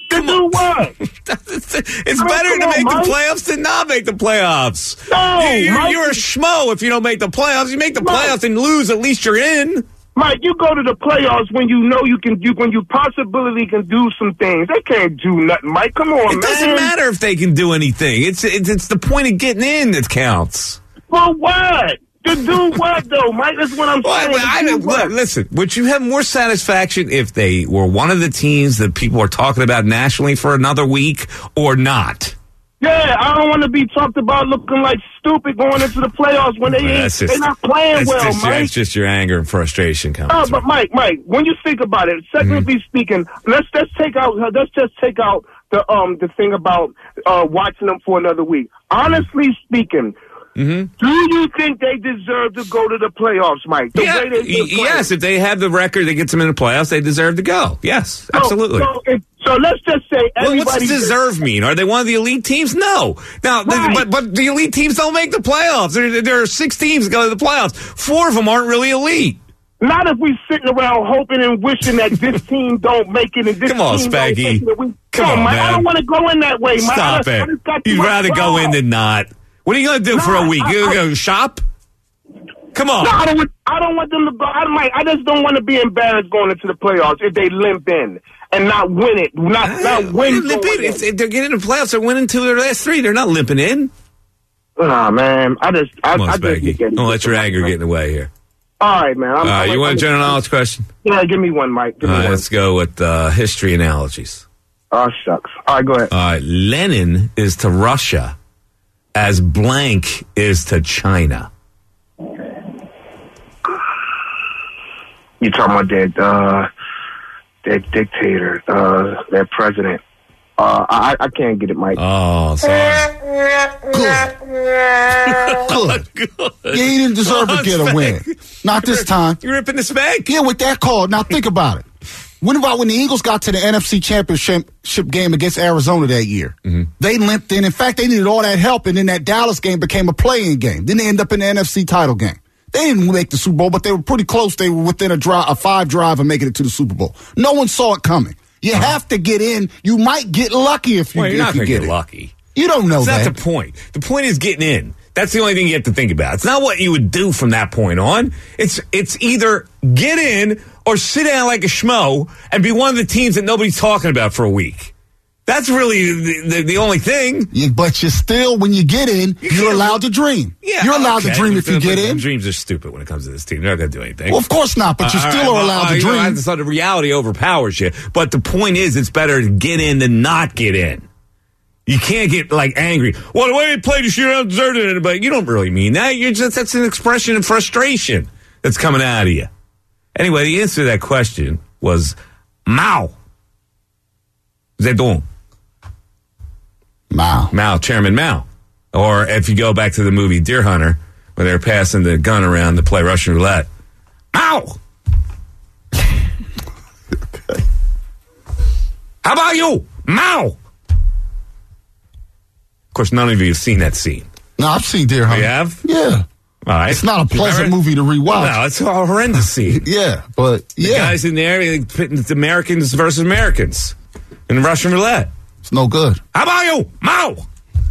[SPEAKER 9] To do what?
[SPEAKER 2] It's
[SPEAKER 9] I mean,
[SPEAKER 2] better
[SPEAKER 9] come
[SPEAKER 2] to
[SPEAKER 9] on,
[SPEAKER 2] make
[SPEAKER 9] Mike.
[SPEAKER 2] the playoffs than not make the playoffs.
[SPEAKER 9] No,
[SPEAKER 2] you're,
[SPEAKER 9] Mike.
[SPEAKER 2] you're a schmo if you don't make the playoffs. You make the
[SPEAKER 9] Mike.
[SPEAKER 2] playoffs and lose, at least you're in.
[SPEAKER 9] Mike, you go to the playoffs when you know you can do, when you possibly can do some things. They can't do nothing, Mike. Come on,
[SPEAKER 2] It
[SPEAKER 9] man.
[SPEAKER 2] doesn't matter if they can do anything. It's, it's it's the point of getting in that counts.
[SPEAKER 9] For what? To do what, though, Mike? That's what I'm
[SPEAKER 2] Well,
[SPEAKER 9] saying.
[SPEAKER 2] I,
[SPEAKER 9] To
[SPEAKER 2] I,
[SPEAKER 9] do what?
[SPEAKER 2] listen, would you have more satisfaction if they were one of the teams that people are talking about nationally for another week or not?
[SPEAKER 9] Yeah, I don't want to be talked about looking like stupid going into the playoffs when they
[SPEAKER 2] Well,
[SPEAKER 9] ain't,
[SPEAKER 2] that's just-
[SPEAKER 9] they're not playing
[SPEAKER 2] That's,
[SPEAKER 9] well,
[SPEAKER 2] just,
[SPEAKER 9] Mike.
[SPEAKER 2] that's just your anger and frustration coming
[SPEAKER 9] Oh,
[SPEAKER 2] through.
[SPEAKER 9] but Mike, Mike, when you think about it, technically
[SPEAKER 2] Mm-hmm.
[SPEAKER 9] speaking, let's let's take out let's just take out the um the thing about uh watching them for another week. Honestly speaking,
[SPEAKER 2] Mm-hmm.
[SPEAKER 9] do you think they deserve to go to the playoffs, Mike? The
[SPEAKER 2] Yeah,
[SPEAKER 9] way they've been
[SPEAKER 2] y- yes,
[SPEAKER 9] playing?
[SPEAKER 2] if they have the record that gets them in the playoffs, they deserve to go. Yes,
[SPEAKER 9] So-
[SPEAKER 2] absolutely.
[SPEAKER 9] So, if, so let's just say
[SPEAKER 2] Well,
[SPEAKER 9] everybody.
[SPEAKER 2] what's deserve mean? Are they one of the elite teams? No. Now, th-
[SPEAKER 9] Right.
[SPEAKER 2] but but the elite teams don't make the playoffs. There, there are six teams that go to the playoffs. Four of them aren't really elite.
[SPEAKER 9] Not if we sitting around hoping and wishing that this team don't make it and this
[SPEAKER 2] Come on,
[SPEAKER 9] team don't
[SPEAKER 2] Spanky.
[SPEAKER 9] make it. We,
[SPEAKER 2] Come on,
[SPEAKER 9] Mike.
[SPEAKER 2] man.
[SPEAKER 9] I don't want to go in that way, Mike.
[SPEAKER 2] Stop
[SPEAKER 9] I, I
[SPEAKER 2] it.
[SPEAKER 9] just got too
[SPEAKER 2] You'd
[SPEAKER 9] much
[SPEAKER 2] rather go
[SPEAKER 9] pride.
[SPEAKER 2] in than not. What are you going to do
[SPEAKER 9] No,
[SPEAKER 2] for a week?
[SPEAKER 9] I-
[SPEAKER 2] You
[SPEAKER 9] I-
[SPEAKER 2] going to go shop? Come on.
[SPEAKER 9] No, I don't. Want, I don't want them to go. I, Mike, I just don't want to be embarrassed going into the playoffs if they limp in and not win it. Not not win.
[SPEAKER 2] Limp
[SPEAKER 9] going
[SPEAKER 2] in.
[SPEAKER 9] in.
[SPEAKER 2] If if they're getting in the playoffs, they're winning two of their last three. They're not limping in.
[SPEAKER 9] Nah, man. I just. I,
[SPEAKER 2] Come on,
[SPEAKER 9] I just
[SPEAKER 2] Spanky.
[SPEAKER 9] get it.
[SPEAKER 2] Don't let your anger get in the way here.
[SPEAKER 9] All right, man. I'm,
[SPEAKER 2] All right,
[SPEAKER 9] I'm,
[SPEAKER 2] you want a
[SPEAKER 9] I'm-
[SPEAKER 2] general knowledge question?
[SPEAKER 9] Yeah, give me one, Mike. Give
[SPEAKER 2] All
[SPEAKER 9] me
[SPEAKER 2] right,
[SPEAKER 9] one.
[SPEAKER 2] let's go with uh, history analogies.
[SPEAKER 9] Oh shucks. All right, go ahead.
[SPEAKER 2] All right, Lenin is to Russia as blank is to China.
[SPEAKER 9] You talking about that? Uh, that dictator, uh, that president. Uh, I, I can't get it, Mike.
[SPEAKER 2] Oh, sorry.
[SPEAKER 3] Good. Good. Yeah, he didn't deserve to get a win. Not this time.
[SPEAKER 2] You're ripping the spank.
[SPEAKER 3] Yeah, with that call. Now think about it. When about when the Eagles got to the N F C Championship game against Arizona that year?
[SPEAKER 2] Mm-hmm.
[SPEAKER 3] They limped in. In fact, they needed all that help, and then that Dallas game became a play-in game. Then they end up in the N F C title game. They didn't make the Super Bowl, but they were pretty close. They were within a, drive, a five drive of making it to the Super Bowl. No one saw it coming. You uh-huh. have to get in. You might get lucky if you,
[SPEAKER 2] well, you're
[SPEAKER 3] if
[SPEAKER 2] not
[SPEAKER 3] you
[SPEAKER 2] gonna
[SPEAKER 3] get,
[SPEAKER 2] get
[SPEAKER 3] it.
[SPEAKER 2] lucky.
[SPEAKER 3] You don't know
[SPEAKER 2] That's
[SPEAKER 3] that.
[SPEAKER 2] not the point. The point is getting in. That's the only thing you have to think about. It's not what you would do from that point on. It's it's either get in or sit down like a schmo and be one of the teams that nobody's talking about for a week. That's really the, the, the only thing.
[SPEAKER 3] Yeah, but you're still, when you get in,
[SPEAKER 2] You
[SPEAKER 3] you're
[SPEAKER 2] can't-
[SPEAKER 3] allowed to dream.
[SPEAKER 2] Yeah,
[SPEAKER 3] you're allowed
[SPEAKER 2] okay.
[SPEAKER 3] to dream if you get in.
[SPEAKER 2] Dreams are stupid when it comes to this team. They're not going to do anything.
[SPEAKER 3] Well, of course not, but you
[SPEAKER 2] Uh,
[SPEAKER 3] still
[SPEAKER 2] all right,
[SPEAKER 3] are allowed
[SPEAKER 2] well,
[SPEAKER 3] to
[SPEAKER 2] you know,
[SPEAKER 3] dream.
[SPEAKER 2] So the reality overpowers you. But the point is, it's better to get in than not get in. You can't get like angry. Well, the way they played this year, I don't deserve it. But you don't really mean that. You're just that's an expression of frustration that's coming out of you. Anyway, the answer to that question was Mao Zedong.
[SPEAKER 3] Mao.
[SPEAKER 2] Mao, Chairman Mao. Or if you go back to the movie Deer Hunter, where they're passing the gun around to play Russian roulette. Mao!
[SPEAKER 3] Okay.
[SPEAKER 2] How about you? Mao! Of course, none of you have seen that scene.
[SPEAKER 3] No, I've seen Deer Hunter.
[SPEAKER 2] You have?
[SPEAKER 3] Yeah.
[SPEAKER 2] All right.
[SPEAKER 3] It's not a pleasant
[SPEAKER 2] Remember?
[SPEAKER 3] movie to rewatch.
[SPEAKER 2] No, it's a horrendous scene.
[SPEAKER 3] Yeah, but
[SPEAKER 2] The
[SPEAKER 3] yeah,
[SPEAKER 2] guys in there, they pitting Americans versus Americans in Russian roulette.
[SPEAKER 3] it's no good.
[SPEAKER 2] How about you? Mao! All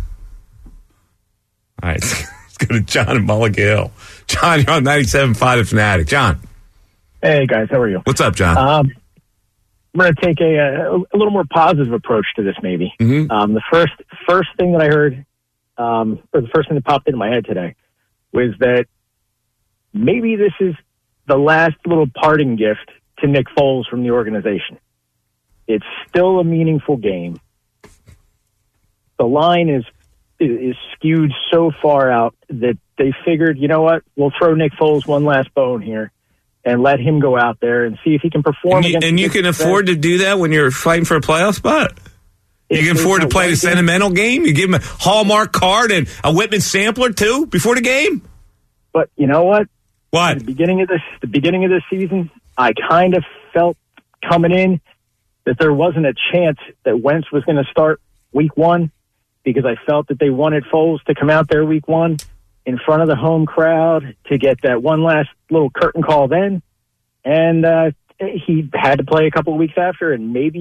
[SPEAKER 2] right, let's go to John in Mulligan Hill. John, you're on ninety-seven point five The Fanatic. John,
[SPEAKER 10] Hey guys, how are you?
[SPEAKER 2] what's up, John?
[SPEAKER 10] Um, I'm going to take a, a a little more positive approach to this. Maybe
[SPEAKER 2] Mhm.
[SPEAKER 10] um, the first first thing that I heard, um, or the first thing that popped into my head today, was that maybe this is the last little parting gift to Nick Foles from the organization. It's still a meaningful game. The line is is skewed so far out that they figured, you know what, we'll throw Nick Foles one last bone here and let him go out there and see if he can perform.
[SPEAKER 2] and you,
[SPEAKER 10] against
[SPEAKER 2] and you
[SPEAKER 10] the
[SPEAKER 2] can
[SPEAKER 10] defense.
[SPEAKER 2] afford to do that when you're fighting for a playoff spot? You
[SPEAKER 10] If
[SPEAKER 2] can
[SPEAKER 10] there's
[SPEAKER 2] afford to
[SPEAKER 10] no
[SPEAKER 2] play the
[SPEAKER 10] one game-
[SPEAKER 2] sentimental game? You give him a Hallmark card and a Whitman sampler, too, before the game?
[SPEAKER 10] But you know what?
[SPEAKER 2] What?
[SPEAKER 10] At the beginning of this, the beginning of this season, I kind of felt coming in that there wasn't a chance that Wentz was going to start week one, because I felt that they wanted Foles to come out there week one in front of the home crowd to get that one last little curtain call then. And uh, he had to play a couple of weeks after, and maybe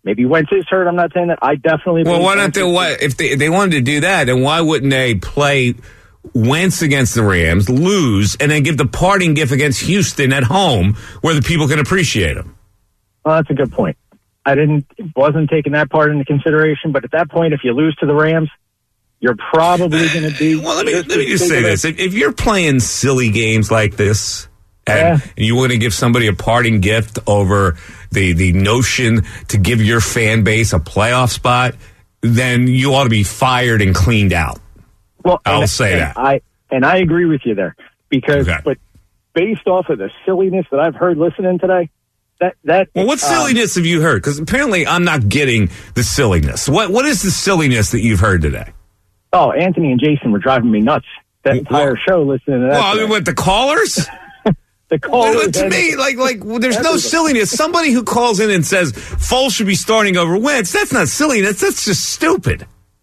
[SPEAKER 10] Maybe Wentz is hurt. I'm not saying that. I definitely.
[SPEAKER 2] Well, why not
[SPEAKER 10] Wentz
[SPEAKER 2] they?
[SPEAKER 10] is-
[SPEAKER 2] Why, if they, they wanted to do that, then why wouldn't they play Wentz against the Rams, lose, and then give the parting gift against Houston at home, where the people can appreciate him?
[SPEAKER 10] Well, that's a good point. I didn't wasn't taking that part into consideration, but at that point, if you lose to the Rams, you're probably going to be.
[SPEAKER 2] Well, let me let me just say this: if, if you're playing silly games like this, and,
[SPEAKER 10] Yeah.
[SPEAKER 2] and you want to give somebody a parting gift over the the notion to give your fan base a playoff spot, then you ought to be fired and cleaned out.
[SPEAKER 10] Well,
[SPEAKER 2] I'll
[SPEAKER 10] and,
[SPEAKER 2] say
[SPEAKER 10] and
[SPEAKER 2] that.
[SPEAKER 10] I and I agree with you there because,
[SPEAKER 2] Okay.
[SPEAKER 10] but based off of the silliness that I've heard listening today, that that
[SPEAKER 2] Well, what
[SPEAKER 10] um,
[SPEAKER 2] silliness have you heard? Because apparently I'm not getting the silliness. What What is the silliness that you've heard today?
[SPEAKER 10] Oh, Anthony and Jason were driving me nuts. That
[SPEAKER 2] Well,
[SPEAKER 10] entire show listening to that.
[SPEAKER 2] Well, I
[SPEAKER 10] today.
[SPEAKER 2] mean, what, the callers?
[SPEAKER 10] the call
[SPEAKER 2] Well, to me, like, like well, there's no silliness. Somebody who calls in and says Foles should be starting over Wentz, that's not silliness. That's just stupid.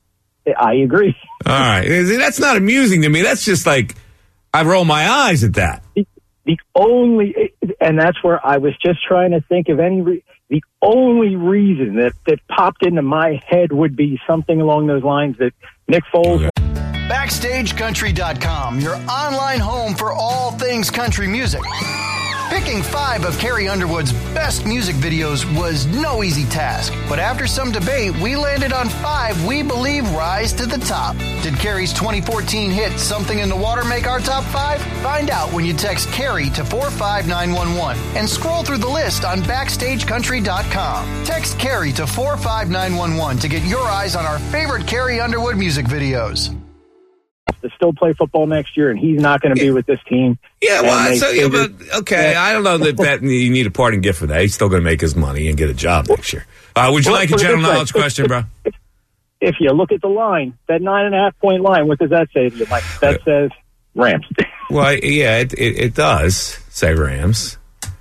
[SPEAKER 10] I agree.
[SPEAKER 2] All right. That's not amusing to me. That's just like, I roll my eyes at that.
[SPEAKER 10] The, the only, and that's where I was just trying to think of any, re, the only reason that, that popped into my head would be something along those lines that Nick Foles.
[SPEAKER 5] Backstage Country dot com, your online home for all things country music. Picking five of Carrie Underwood's best music videos was no easy task, but after some debate, we landed on five we believe rise to the top. Did Carrie's twenty fourteen hit Something in the Water make our top five? Find out when you text Carrie to four five nine one one and scroll through the list on Backstage Country dot com. Text Carrie to four five nine one one to get your eyes on our favorite Carrie Underwood music videos.
[SPEAKER 10] To still play football next year, and he's not going to be with this team.
[SPEAKER 2] Yeah,
[SPEAKER 10] And
[SPEAKER 2] well,
[SPEAKER 10] they
[SPEAKER 2] so, yeah,
[SPEAKER 10] figured-
[SPEAKER 2] but, okay,
[SPEAKER 10] Yeah.
[SPEAKER 2] I don't know that, that you need a parting gift for that. He's still going to make his money and get a job next year. Uh, would you
[SPEAKER 10] Well,
[SPEAKER 2] like a
[SPEAKER 10] put it
[SPEAKER 2] general
[SPEAKER 10] this way.
[SPEAKER 2] knowledge question, bro?
[SPEAKER 10] If you look at the line, that nine and a half point line, what does that say to you, Mike? That says Rams.
[SPEAKER 2] Well, yeah, it, it, it does say Rams,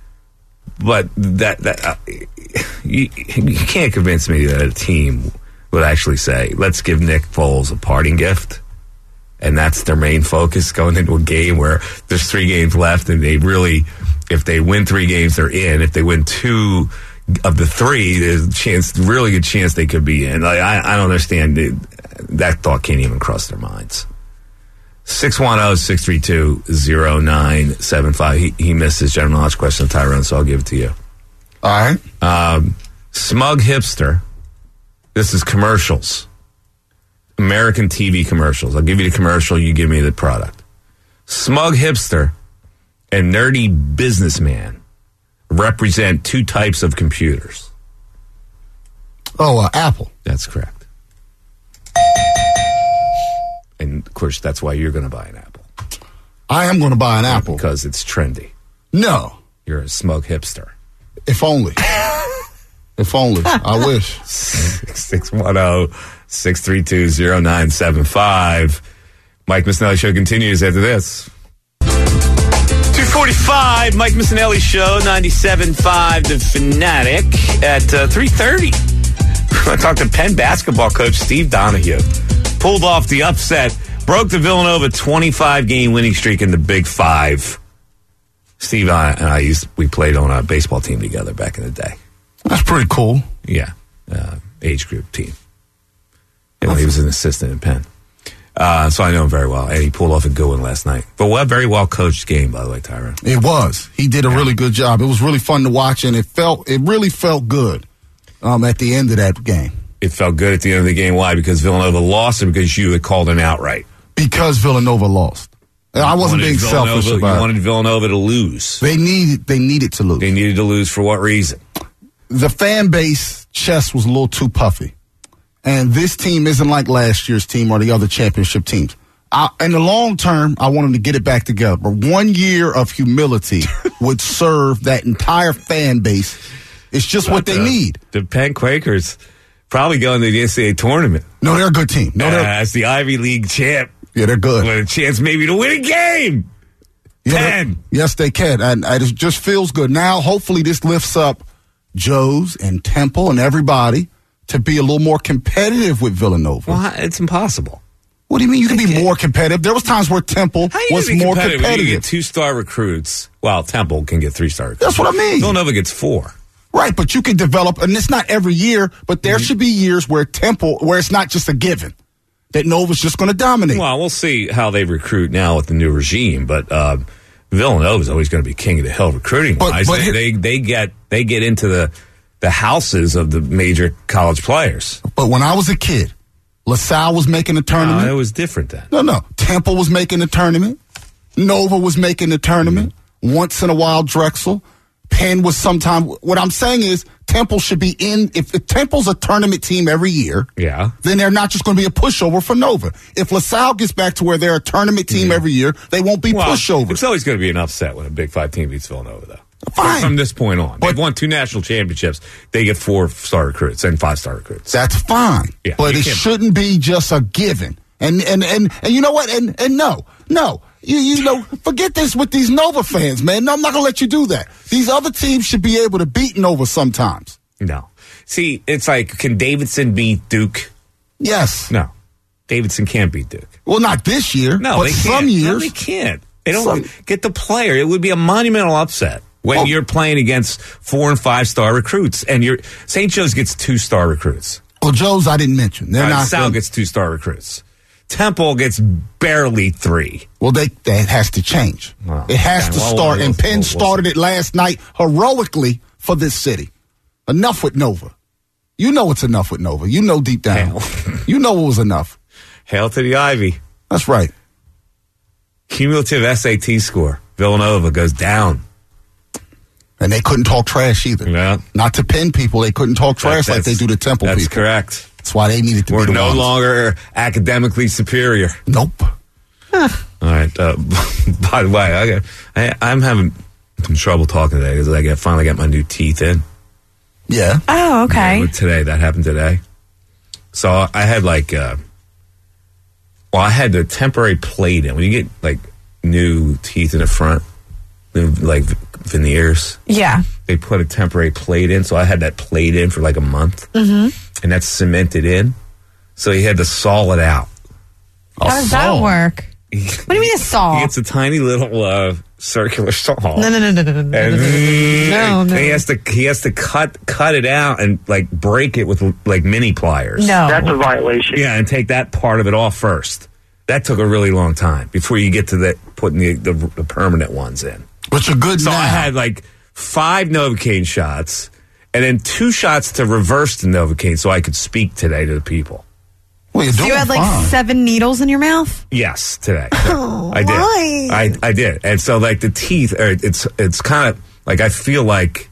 [SPEAKER 2] but that that uh, you, you can't convince me that a team would actually say, "Let's give Nick Foles a parting gift," and that's their main focus going into a game where there's three games left, and they really, if they win three games, they're in. If they win two of the three, there's a chance, really good chance they could be in. Like, I, I don't understand it. That thought can't even cross their minds. six one zero, six three two, zero nine seven five. He, he missed his general knowledge question, Tyrone, so I'll give it to you.
[SPEAKER 3] All right.
[SPEAKER 2] Um, Smug Hipster. This is commercials. American T V commercials. I'll give you the commercial, you give me the product. Smug Hipster and Nerdy Businessman represent two types of computers.
[SPEAKER 3] Oh, uh, Apple.
[SPEAKER 2] That's correct. And, of course, that's why you're going to buy an Apple.
[SPEAKER 3] I am going to buy an Apple.
[SPEAKER 2] Because it's trendy.
[SPEAKER 3] No.
[SPEAKER 2] You're a smug hipster.
[SPEAKER 3] If only. If only. I wish.
[SPEAKER 2] six one zero, six three two, zero nine seven five. Mike Missinelli Show continues after this. two forty-five, Mike Missinelli Show, ninety-seven point five The Fanatic at uh, three thirty. I talked to Penn basketball coach Steve Donahue. Pulled off the upset, broke the Villanova twenty-five game winning streak in the Big Five. Steve and I, and I used, we played on a baseball team together back in the day.
[SPEAKER 3] That's pretty cool.
[SPEAKER 2] Yeah, uh, age group team. And when he was an assistant in Penn. Uh, so I know him very well. And he pulled off a good one last night. But what a very well coached game, by the way, Tyrone.
[SPEAKER 3] It was. He did a really good job. It was really fun to watch, and it felt it really felt good um, at the end of that game.
[SPEAKER 2] It felt good at the end of the game. Why? Because Villanova lost or because you had called an outright?
[SPEAKER 3] Because Villanova lost. And I wasn't being
[SPEAKER 2] Villanova,
[SPEAKER 3] selfish about
[SPEAKER 2] You
[SPEAKER 3] it.
[SPEAKER 2] wanted Villanova to lose.
[SPEAKER 3] They needed, they needed to lose.
[SPEAKER 2] They needed to lose for what reason?
[SPEAKER 3] The fan base chest was a little too puffy. And this team isn't like last year's team or the other championship teams. I, in the long term, I want them to get it back together. But one year of humility would serve that entire fan base. It's just what they
[SPEAKER 2] the,
[SPEAKER 3] need.
[SPEAKER 2] The Penn Quakers probably going to the N C double A tournament.
[SPEAKER 3] No, they're a good team. No,
[SPEAKER 2] uh,
[SPEAKER 3] they're,
[SPEAKER 2] as the Ivy League champ.
[SPEAKER 3] Yeah, they're good.
[SPEAKER 2] With a chance maybe to win a game.
[SPEAKER 3] Yeah,
[SPEAKER 2] Penn.
[SPEAKER 3] Yes, they can. And, and it just feels good. Now, hopefully this lifts up Joe's and Temple and everybody to be a little more competitive with Villanova.
[SPEAKER 2] Well, it's impossible.
[SPEAKER 3] What do you mean you can be more competitive? There was times where Temple
[SPEAKER 2] How you
[SPEAKER 3] was
[SPEAKER 2] be
[SPEAKER 3] more
[SPEAKER 2] competitive?
[SPEAKER 3] competitive.
[SPEAKER 2] You get two-star recruits. Well, Temple can get three-star recruits.
[SPEAKER 3] That's what I mean.
[SPEAKER 2] Villanova gets four.
[SPEAKER 3] Right, but you can develop, and it's not every year, but there mm-hmm. should be years where Temple, where it's not just a given that Nova's just going to dominate.
[SPEAKER 2] Well, we'll see how they recruit now with the new regime, but uh, Villanova's always going to be king of the hill recruiting wise. They, they they get they get into the the houses of the major college players.
[SPEAKER 3] But when I was a kid, LaSalle was making a tournament.
[SPEAKER 2] Uh, it was different then.
[SPEAKER 3] No, no. Temple was making a tournament. Nova was making a tournament. Mm-hmm. Once in a while, Drexel. Penn was sometime. What I'm saying is Temple should be in. If, if Temple's a tournament team every year,
[SPEAKER 2] yeah,
[SPEAKER 3] then they're not just going to be a pushover for Nova. If LaSalle gets back to where they're a tournament team mm-hmm. every year, they won't be
[SPEAKER 2] well,
[SPEAKER 3] pushovers.
[SPEAKER 2] It's always going to be an upset when a Big Five team beats Villanova, though.
[SPEAKER 3] Fine.
[SPEAKER 2] From this point on. But, they've won two national championships. They get four star recruits and five star recruits.
[SPEAKER 3] That's fine.
[SPEAKER 2] Yeah,
[SPEAKER 3] but it shouldn't be just a given. And and, and and you know what? And and no, no. You you know, forget this with these Nova fans, man. No, I'm not going to let you do that. These other teams should be able to beat Nova sometimes.
[SPEAKER 2] No. See, it's like, can Davidson beat Duke?
[SPEAKER 3] Yes.
[SPEAKER 2] No. Davidson can't beat Duke.
[SPEAKER 3] Well, not this year.
[SPEAKER 2] No,
[SPEAKER 3] but
[SPEAKER 2] they can't.
[SPEAKER 3] some years.
[SPEAKER 2] No, they can't. They don't
[SPEAKER 3] Some,
[SPEAKER 2] get the player. It would be a monumental upset when oh. you're playing against four and five star recruits, and you're Saint Joe's gets two star recruits.
[SPEAKER 3] Well, Joe's I didn't mention. They're
[SPEAKER 2] uh,
[SPEAKER 3] not.
[SPEAKER 2] Sal gets two star recruits. Temple gets barely three.
[SPEAKER 3] Well, they that has to change. Oh, it has okay. to well, start, well, and Penn we'll, we'll started it last night heroically for this city. Enough with Nova. You know it's enough with Nova. You know deep down. You know it was enough.
[SPEAKER 2] Hail to the Ivy.
[SPEAKER 3] That's right.
[SPEAKER 2] Cumulative S A T score. Villanova goes down.
[SPEAKER 3] And they couldn't talk trash either.
[SPEAKER 2] Yeah.
[SPEAKER 3] Not to Penn people. They couldn't talk trash
[SPEAKER 2] that,
[SPEAKER 3] like they do to Temple
[SPEAKER 2] that's
[SPEAKER 3] people.
[SPEAKER 2] That's correct.
[SPEAKER 3] That's why they needed to
[SPEAKER 2] We're
[SPEAKER 3] be the
[SPEAKER 2] no
[SPEAKER 3] ones.
[SPEAKER 2] longer academically superior.
[SPEAKER 3] Nope.
[SPEAKER 2] Huh. All right. Uh, by the way, I got, I, I'm having some trouble talking today because I get, finally got my new teeth in.
[SPEAKER 3] Yeah.
[SPEAKER 4] Oh, okay.
[SPEAKER 2] Yeah, today. That happened today. So I had like, uh, well, I had the temporary plate in. When you get like new teeth in the front, new, like veneers.
[SPEAKER 4] Yeah.
[SPEAKER 2] They put a temporary plate in. So I had that plate in for like a month. Mm-hmm. And that's cemented in. So he had to saw it out.
[SPEAKER 4] How does that work? What do you mean a saw?
[SPEAKER 2] He gets a tiny little uh, circular saw.
[SPEAKER 4] No, no, no, no, no, no, no,
[SPEAKER 2] and,
[SPEAKER 4] no, no.
[SPEAKER 2] He has to he has to cut cut it out and like break it with like mini pliers.
[SPEAKER 4] No,
[SPEAKER 10] that's a violation.
[SPEAKER 2] Yeah, and take that part of it off first. That took a really long time before you get to the putting the, the, the permanent ones in.
[SPEAKER 3] But you're good
[SPEAKER 2] so
[SPEAKER 3] now.
[SPEAKER 2] I had like five Novocaine shots and then two shots to reverse the Novocaine so I could speak today to the people.
[SPEAKER 3] Well, you're
[SPEAKER 4] so
[SPEAKER 3] doing
[SPEAKER 4] you had like
[SPEAKER 3] fine.
[SPEAKER 4] seven needles in your mouth?
[SPEAKER 2] Yes, today.
[SPEAKER 4] Oh,
[SPEAKER 2] I did.
[SPEAKER 4] why?
[SPEAKER 2] I, I did. And so like the teeth are, it's it's kind of like I feel like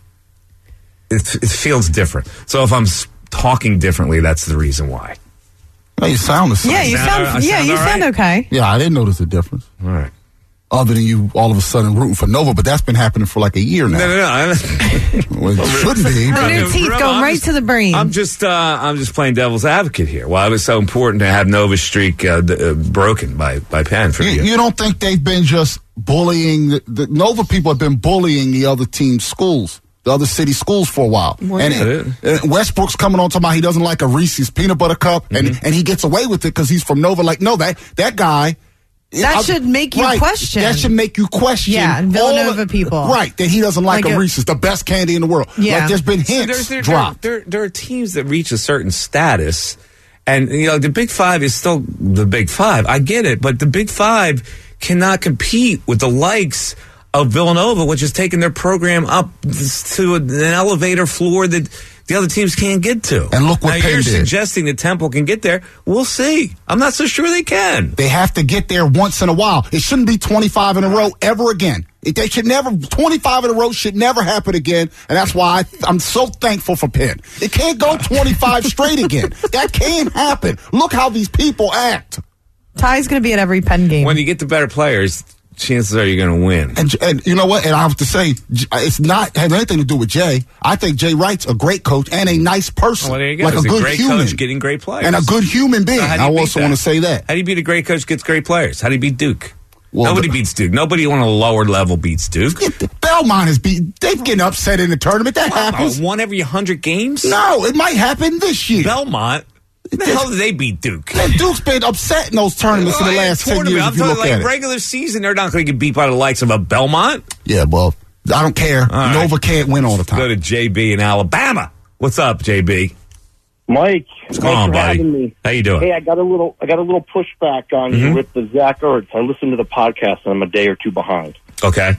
[SPEAKER 2] it, it feels different. So if I'm talking differently, that's the reason why.
[SPEAKER 3] Well, you sound the same.
[SPEAKER 4] Yeah, you sound,
[SPEAKER 2] sound,
[SPEAKER 4] yeah,
[SPEAKER 2] sound
[SPEAKER 4] you
[SPEAKER 2] right?
[SPEAKER 4] sound okay.
[SPEAKER 3] Yeah, I didn't notice a difference.
[SPEAKER 2] All right.
[SPEAKER 3] Other than you all of a sudden rooting for Nova, but that's been happening for like a year now.
[SPEAKER 2] No, no, no. I,
[SPEAKER 3] well, it shouldn't be.
[SPEAKER 4] The new teeth go
[SPEAKER 2] I'm
[SPEAKER 4] right
[SPEAKER 2] just,
[SPEAKER 4] to the brain.
[SPEAKER 2] I'm just, uh, I'm just playing devil's advocate here. Why it was so important to have Nova's streak uh, d- uh, broken by by Penn for
[SPEAKER 3] you,
[SPEAKER 2] you.
[SPEAKER 3] You don't think they've been just bullying the, the Nova people have been bullying the other team's schools, the other city schools for a while.
[SPEAKER 2] Well,
[SPEAKER 3] and
[SPEAKER 2] yeah,
[SPEAKER 3] it, Westbrook's coming on talking about he doesn't like a Reese's peanut butter cup, mm-hmm. and and he gets away with it because he's from Nova. Like, no, that that guy.
[SPEAKER 4] That
[SPEAKER 3] I,
[SPEAKER 4] should make you
[SPEAKER 3] right,
[SPEAKER 4] question.
[SPEAKER 3] That should make you question.
[SPEAKER 4] Yeah, Villanova
[SPEAKER 3] of,
[SPEAKER 4] people.
[SPEAKER 3] Right, that he doesn't like,
[SPEAKER 4] like
[SPEAKER 3] a,
[SPEAKER 4] a
[SPEAKER 3] Reese's, the best candy in the world.
[SPEAKER 4] Yeah.
[SPEAKER 3] Like, there's been hints
[SPEAKER 2] See, there, there,
[SPEAKER 3] dropped.
[SPEAKER 2] There, there, there are teams that reach a certain status, and, you know, the Big Five is still the Big Five. I get it, but the Big Five cannot compete with the likes of Villanova, which has taken their program up to an elevator floor that the other teams can't get to.
[SPEAKER 3] And look what
[SPEAKER 2] now,
[SPEAKER 3] Penn
[SPEAKER 2] you're
[SPEAKER 3] did.
[SPEAKER 2] suggesting that Temple can get there. We'll see. I'm not so sure they can.
[SPEAKER 3] They have to get there once in a while. It shouldn't be twenty-five in a row ever again. It, they should never, twenty-five in a row should never happen again. And that's why I, I'm so thankful for Penn. It can't go twenty-five straight again. That can't happen. Look how these people act.
[SPEAKER 4] Ty's going to be at every Penn game.
[SPEAKER 2] When you get the better players, chances are you're going to win.
[SPEAKER 3] And, and you know what? And I have to say, it's not have anything to do with Jay. I think Jay Wright's a great coach and a nice person.
[SPEAKER 2] Well, there you go.
[SPEAKER 3] Like
[SPEAKER 2] He's
[SPEAKER 3] a good
[SPEAKER 2] a great
[SPEAKER 3] human.
[SPEAKER 2] coach getting great players.
[SPEAKER 3] And a good human being.
[SPEAKER 2] So
[SPEAKER 3] I also want to say that.
[SPEAKER 2] How do you beat a great coach gets great players? How do you beat Duke?
[SPEAKER 3] Well,
[SPEAKER 2] Nobody
[SPEAKER 3] the,
[SPEAKER 2] beats Duke. Nobody on a lower level beats Duke.
[SPEAKER 3] Belmont is beat. They've getting upset in the tournament. That
[SPEAKER 2] Belmont
[SPEAKER 3] happens.
[SPEAKER 2] One every hundred games?
[SPEAKER 3] No, it might happen this year.
[SPEAKER 2] Belmont? The hell did they beat Duke?
[SPEAKER 3] Man, Duke's been upset in those tournaments in the last ten years.
[SPEAKER 2] I'm
[SPEAKER 3] if you
[SPEAKER 2] talking
[SPEAKER 3] look
[SPEAKER 2] like
[SPEAKER 3] at it.
[SPEAKER 2] regular season, they're not going to get beat by the likes of a Belmont.
[SPEAKER 3] Yeah, well, I don't care.
[SPEAKER 2] right.
[SPEAKER 3] Nova can't win all the time.
[SPEAKER 2] Go to J B in Alabama. What's up, J B?
[SPEAKER 11] Mike,
[SPEAKER 2] What's going on,
[SPEAKER 11] for
[SPEAKER 2] buddy?
[SPEAKER 11] having me.
[SPEAKER 2] How you doing?
[SPEAKER 11] Hey, I got a little, I got a little pushback on
[SPEAKER 2] Mhm.
[SPEAKER 11] you with the Zach Ertz. I listened to the podcast, and I'm a day or two behind.
[SPEAKER 2] Okay.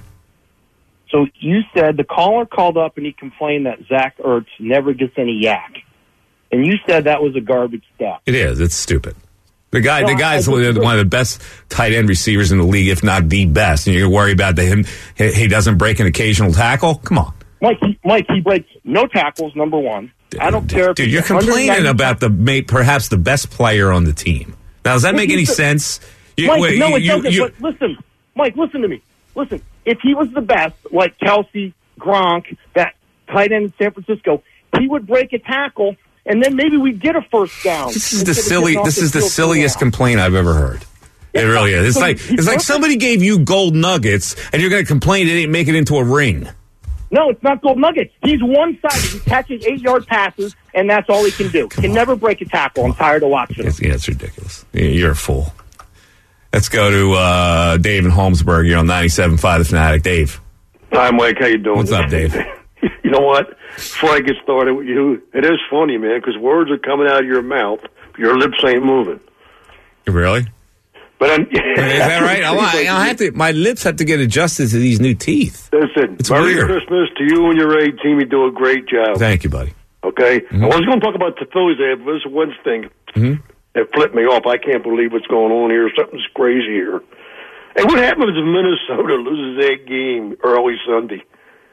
[SPEAKER 11] So you said the caller called up and he complained that Zach Ertz never gets any yak, and you said that was a garbage stat.
[SPEAKER 2] It is. It's stupid. The guy,
[SPEAKER 11] No,
[SPEAKER 2] the guy's
[SPEAKER 11] I- I
[SPEAKER 2] one of the- one of the best tight end receivers in the league, if not the best. And you're worried about the, him. He, he doesn't break an occasional tackle. Come on,
[SPEAKER 11] Mike, he, Mike, he breaks no tackles. Number one, I don't care. if
[SPEAKER 2] dude.
[SPEAKER 11] he's
[SPEAKER 2] You're complaining
[SPEAKER 11] one ninety
[SPEAKER 2] about the may, perhaps the best player on the team. Now, does that
[SPEAKER 11] Well,
[SPEAKER 2] make
[SPEAKER 11] he's
[SPEAKER 2] any
[SPEAKER 11] the-
[SPEAKER 2] sense? You-
[SPEAKER 11] Mike,
[SPEAKER 2] wait,
[SPEAKER 11] no,
[SPEAKER 2] you-
[SPEAKER 11] it doesn't.
[SPEAKER 2] you-
[SPEAKER 11] But listen, Mike, listen to me. Listen, if he was the best, like Kelsey, Gronk, that tight end in San Francisco, he would break a tackle, and then maybe we'd get a first down.
[SPEAKER 2] This is the
[SPEAKER 11] instead of
[SPEAKER 2] silly.
[SPEAKER 11] getting off
[SPEAKER 2] This is the
[SPEAKER 11] field
[SPEAKER 2] silliest
[SPEAKER 11] now.
[SPEAKER 2] complaint I've ever heard. It really is. It's
[SPEAKER 11] So
[SPEAKER 2] like
[SPEAKER 11] he's
[SPEAKER 2] it's like
[SPEAKER 11] perfect.
[SPEAKER 2] somebody gave you gold nuggets, and you're going to complain they didn't make it into a ring.
[SPEAKER 11] No, it's not gold nuggets. He's one-sided. He catches eight-yard passes, and that's all he can do.
[SPEAKER 2] Come
[SPEAKER 11] can
[SPEAKER 2] on.
[SPEAKER 11] never break a tackle. I'm tired of watching him.
[SPEAKER 2] It's, yeah, it's ridiculous. You're a fool. Let's go to uh, Dave in Holmesburg. You're on ninety-seven point five The Fanatic. Dave.
[SPEAKER 12] Hi, Mike. How you doing?
[SPEAKER 2] What's up, Dave?
[SPEAKER 12] You know what? Before I get started with you, it is funny, man, because words are coming out of your mouth, but your lips ain't moving.
[SPEAKER 2] Really?
[SPEAKER 12] But I'm,
[SPEAKER 2] Is that right? I, I have to. My lips have to get adjusted to these new teeth.
[SPEAKER 12] Listen,
[SPEAKER 2] It's
[SPEAKER 12] Merry
[SPEAKER 2] weird.
[SPEAKER 12] Christmas to you and your A team. You do a great job.
[SPEAKER 2] Thank you, buddy.
[SPEAKER 12] Okay?
[SPEAKER 2] Mm-hmm.
[SPEAKER 12] I was going to talk about the Phillies there, but this one thing
[SPEAKER 2] Mm-hmm.
[SPEAKER 12] that flipped me off. I can't believe what's going on here. Something's crazy here. Hey, what happens if Minnesota loses that game early Sunday?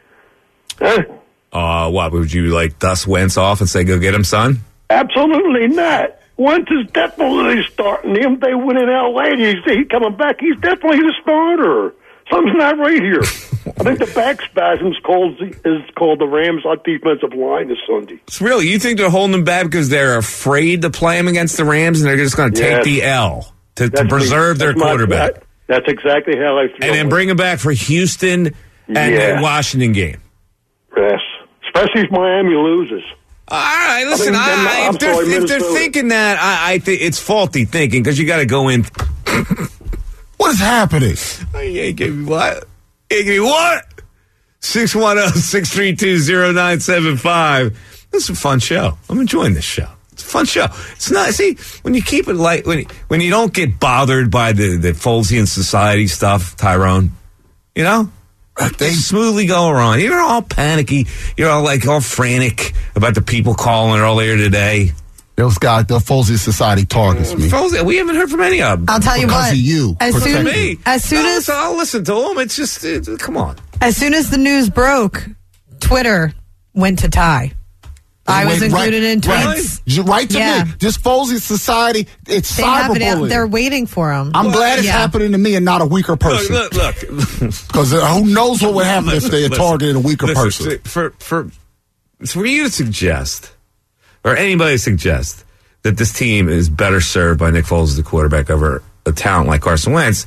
[SPEAKER 12] Huh?
[SPEAKER 2] Uh, what would you like? Dust Wentz off and say, "Go get him, son."
[SPEAKER 12] Absolutely not. Wentz is definitely starting him. They win in L A. He's he coming back. He's definitely the starter. Something's not right here. I think the back spasms called is called the Rams' defensive line this Sunday.
[SPEAKER 2] It's really, you think they're holding him back because they're afraid to play him against the Rams, and they're just going to take
[SPEAKER 12] Yes.
[SPEAKER 2] the L to, to
[SPEAKER 12] That's
[SPEAKER 2] preserve
[SPEAKER 12] me.
[SPEAKER 2] their
[SPEAKER 12] That's my-
[SPEAKER 2] quarterback,
[SPEAKER 12] that- that's exactly how I feel.
[SPEAKER 2] and then bring him back for Houston and
[SPEAKER 12] Yeah.
[SPEAKER 2] the Washington game.
[SPEAKER 12] Yes, especially if Miami loses.
[SPEAKER 2] All right, listen.
[SPEAKER 12] I mean,
[SPEAKER 2] I,
[SPEAKER 12] I'm
[SPEAKER 2] if, they're,
[SPEAKER 12] sorry,
[SPEAKER 2] if they're
[SPEAKER 12] Minnesota.
[SPEAKER 2] thinking that, I, I think it's faulty thinking because you got to go in.
[SPEAKER 3] What is happening?
[SPEAKER 2] Oh, you ain't give me what? You ain't give me what? six one zero, six three two, zero nine seven five. This is a fun show. I'm enjoying this show. It's a fun show. It's not, see, when you keep it light, when, when you don't get bothered by the, the Folesian Society stuff, Tyrone, you know? They smoothly go around. You're all panicky. You're all like all frantic about the people calling earlier today.
[SPEAKER 3] Those guys, the Folsey Society targets me.
[SPEAKER 2] Folsy, we haven't heard from any of them.
[SPEAKER 4] I'll tell you
[SPEAKER 3] Because
[SPEAKER 4] what.
[SPEAKER 3] of you.
[SPEAKER 4] As
[SPEAKER 3] Protect
[SPEAKER 4] soon,
[SPEAKER 2] me.
[SPEAKER 4] as soon
[SPEAKER 2] No,
[SPEAKER 4] as
[SPEAKER 2] listen, I'll listen to them. It's just, it, come on.
[SPEAKER 4] as soon as the news broke, Twitter went to Ty. I was
[SPEAKER 3] Wait,
[SPEAKER 4] included in
[SPEAKER 3] right,
[SPEAKER 4] tweets.
[SPEAKER 3] Right, right to
[SPEAKER 4] Yeah.
[SPEAKER 3] me. This Folsey Society, it's
[SPEAKER 4] They have it out.
[SPEAKER 3] cyberbullying.
[SPEAKER 4] They're waiting for him.
[SPEAKER 3] I'm glad it's
[SPEAKER 4] Yeah.
[SPEAKER 3] happening to me and not a weaker person.
[SPEAKER 2] Look, look, look.
[SPEAKER 3] Because who knows what would happen if they had
[SPEAKER 2] Listen,
[SPEAKER 3] targeted a weaker
[SPEAKER 2] listen,
[SPEAKER 3] person.
[SPEAKER 2] For, for, for you to suggest, or anybody to suggest, that this team is better served by Nick Foles as the quarterback over a talent like Carson Wentz,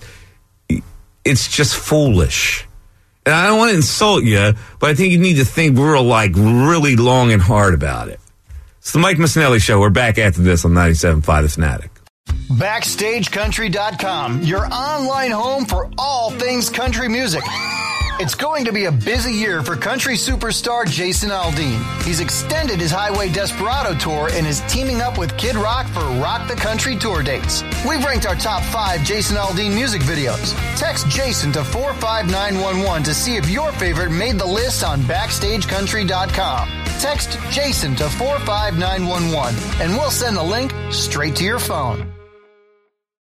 [SPEAKER 2] it's just foolish. And I don't want to insult you, but I think you need to think real, like, really long and hard about it. It's the Mike Missinelli Show. We're back after this on ninety-seven point five The Fanatic.
[SPEAKER 5] Backstage Country dot com, your online home for all things country music. It's going to be a busy year for country superstar Jason Aldean. He's extended his Highway Desperado tour and is teaming up with Kid Rock for Rock the Country tour dates. We've ranked our top five Jason Aldean music videos. Text Jason to four five nine one one to see if your favorite made the list on Backstage Country dot com. Text Jason to four five nine one one and we'll send the link straight to your phone.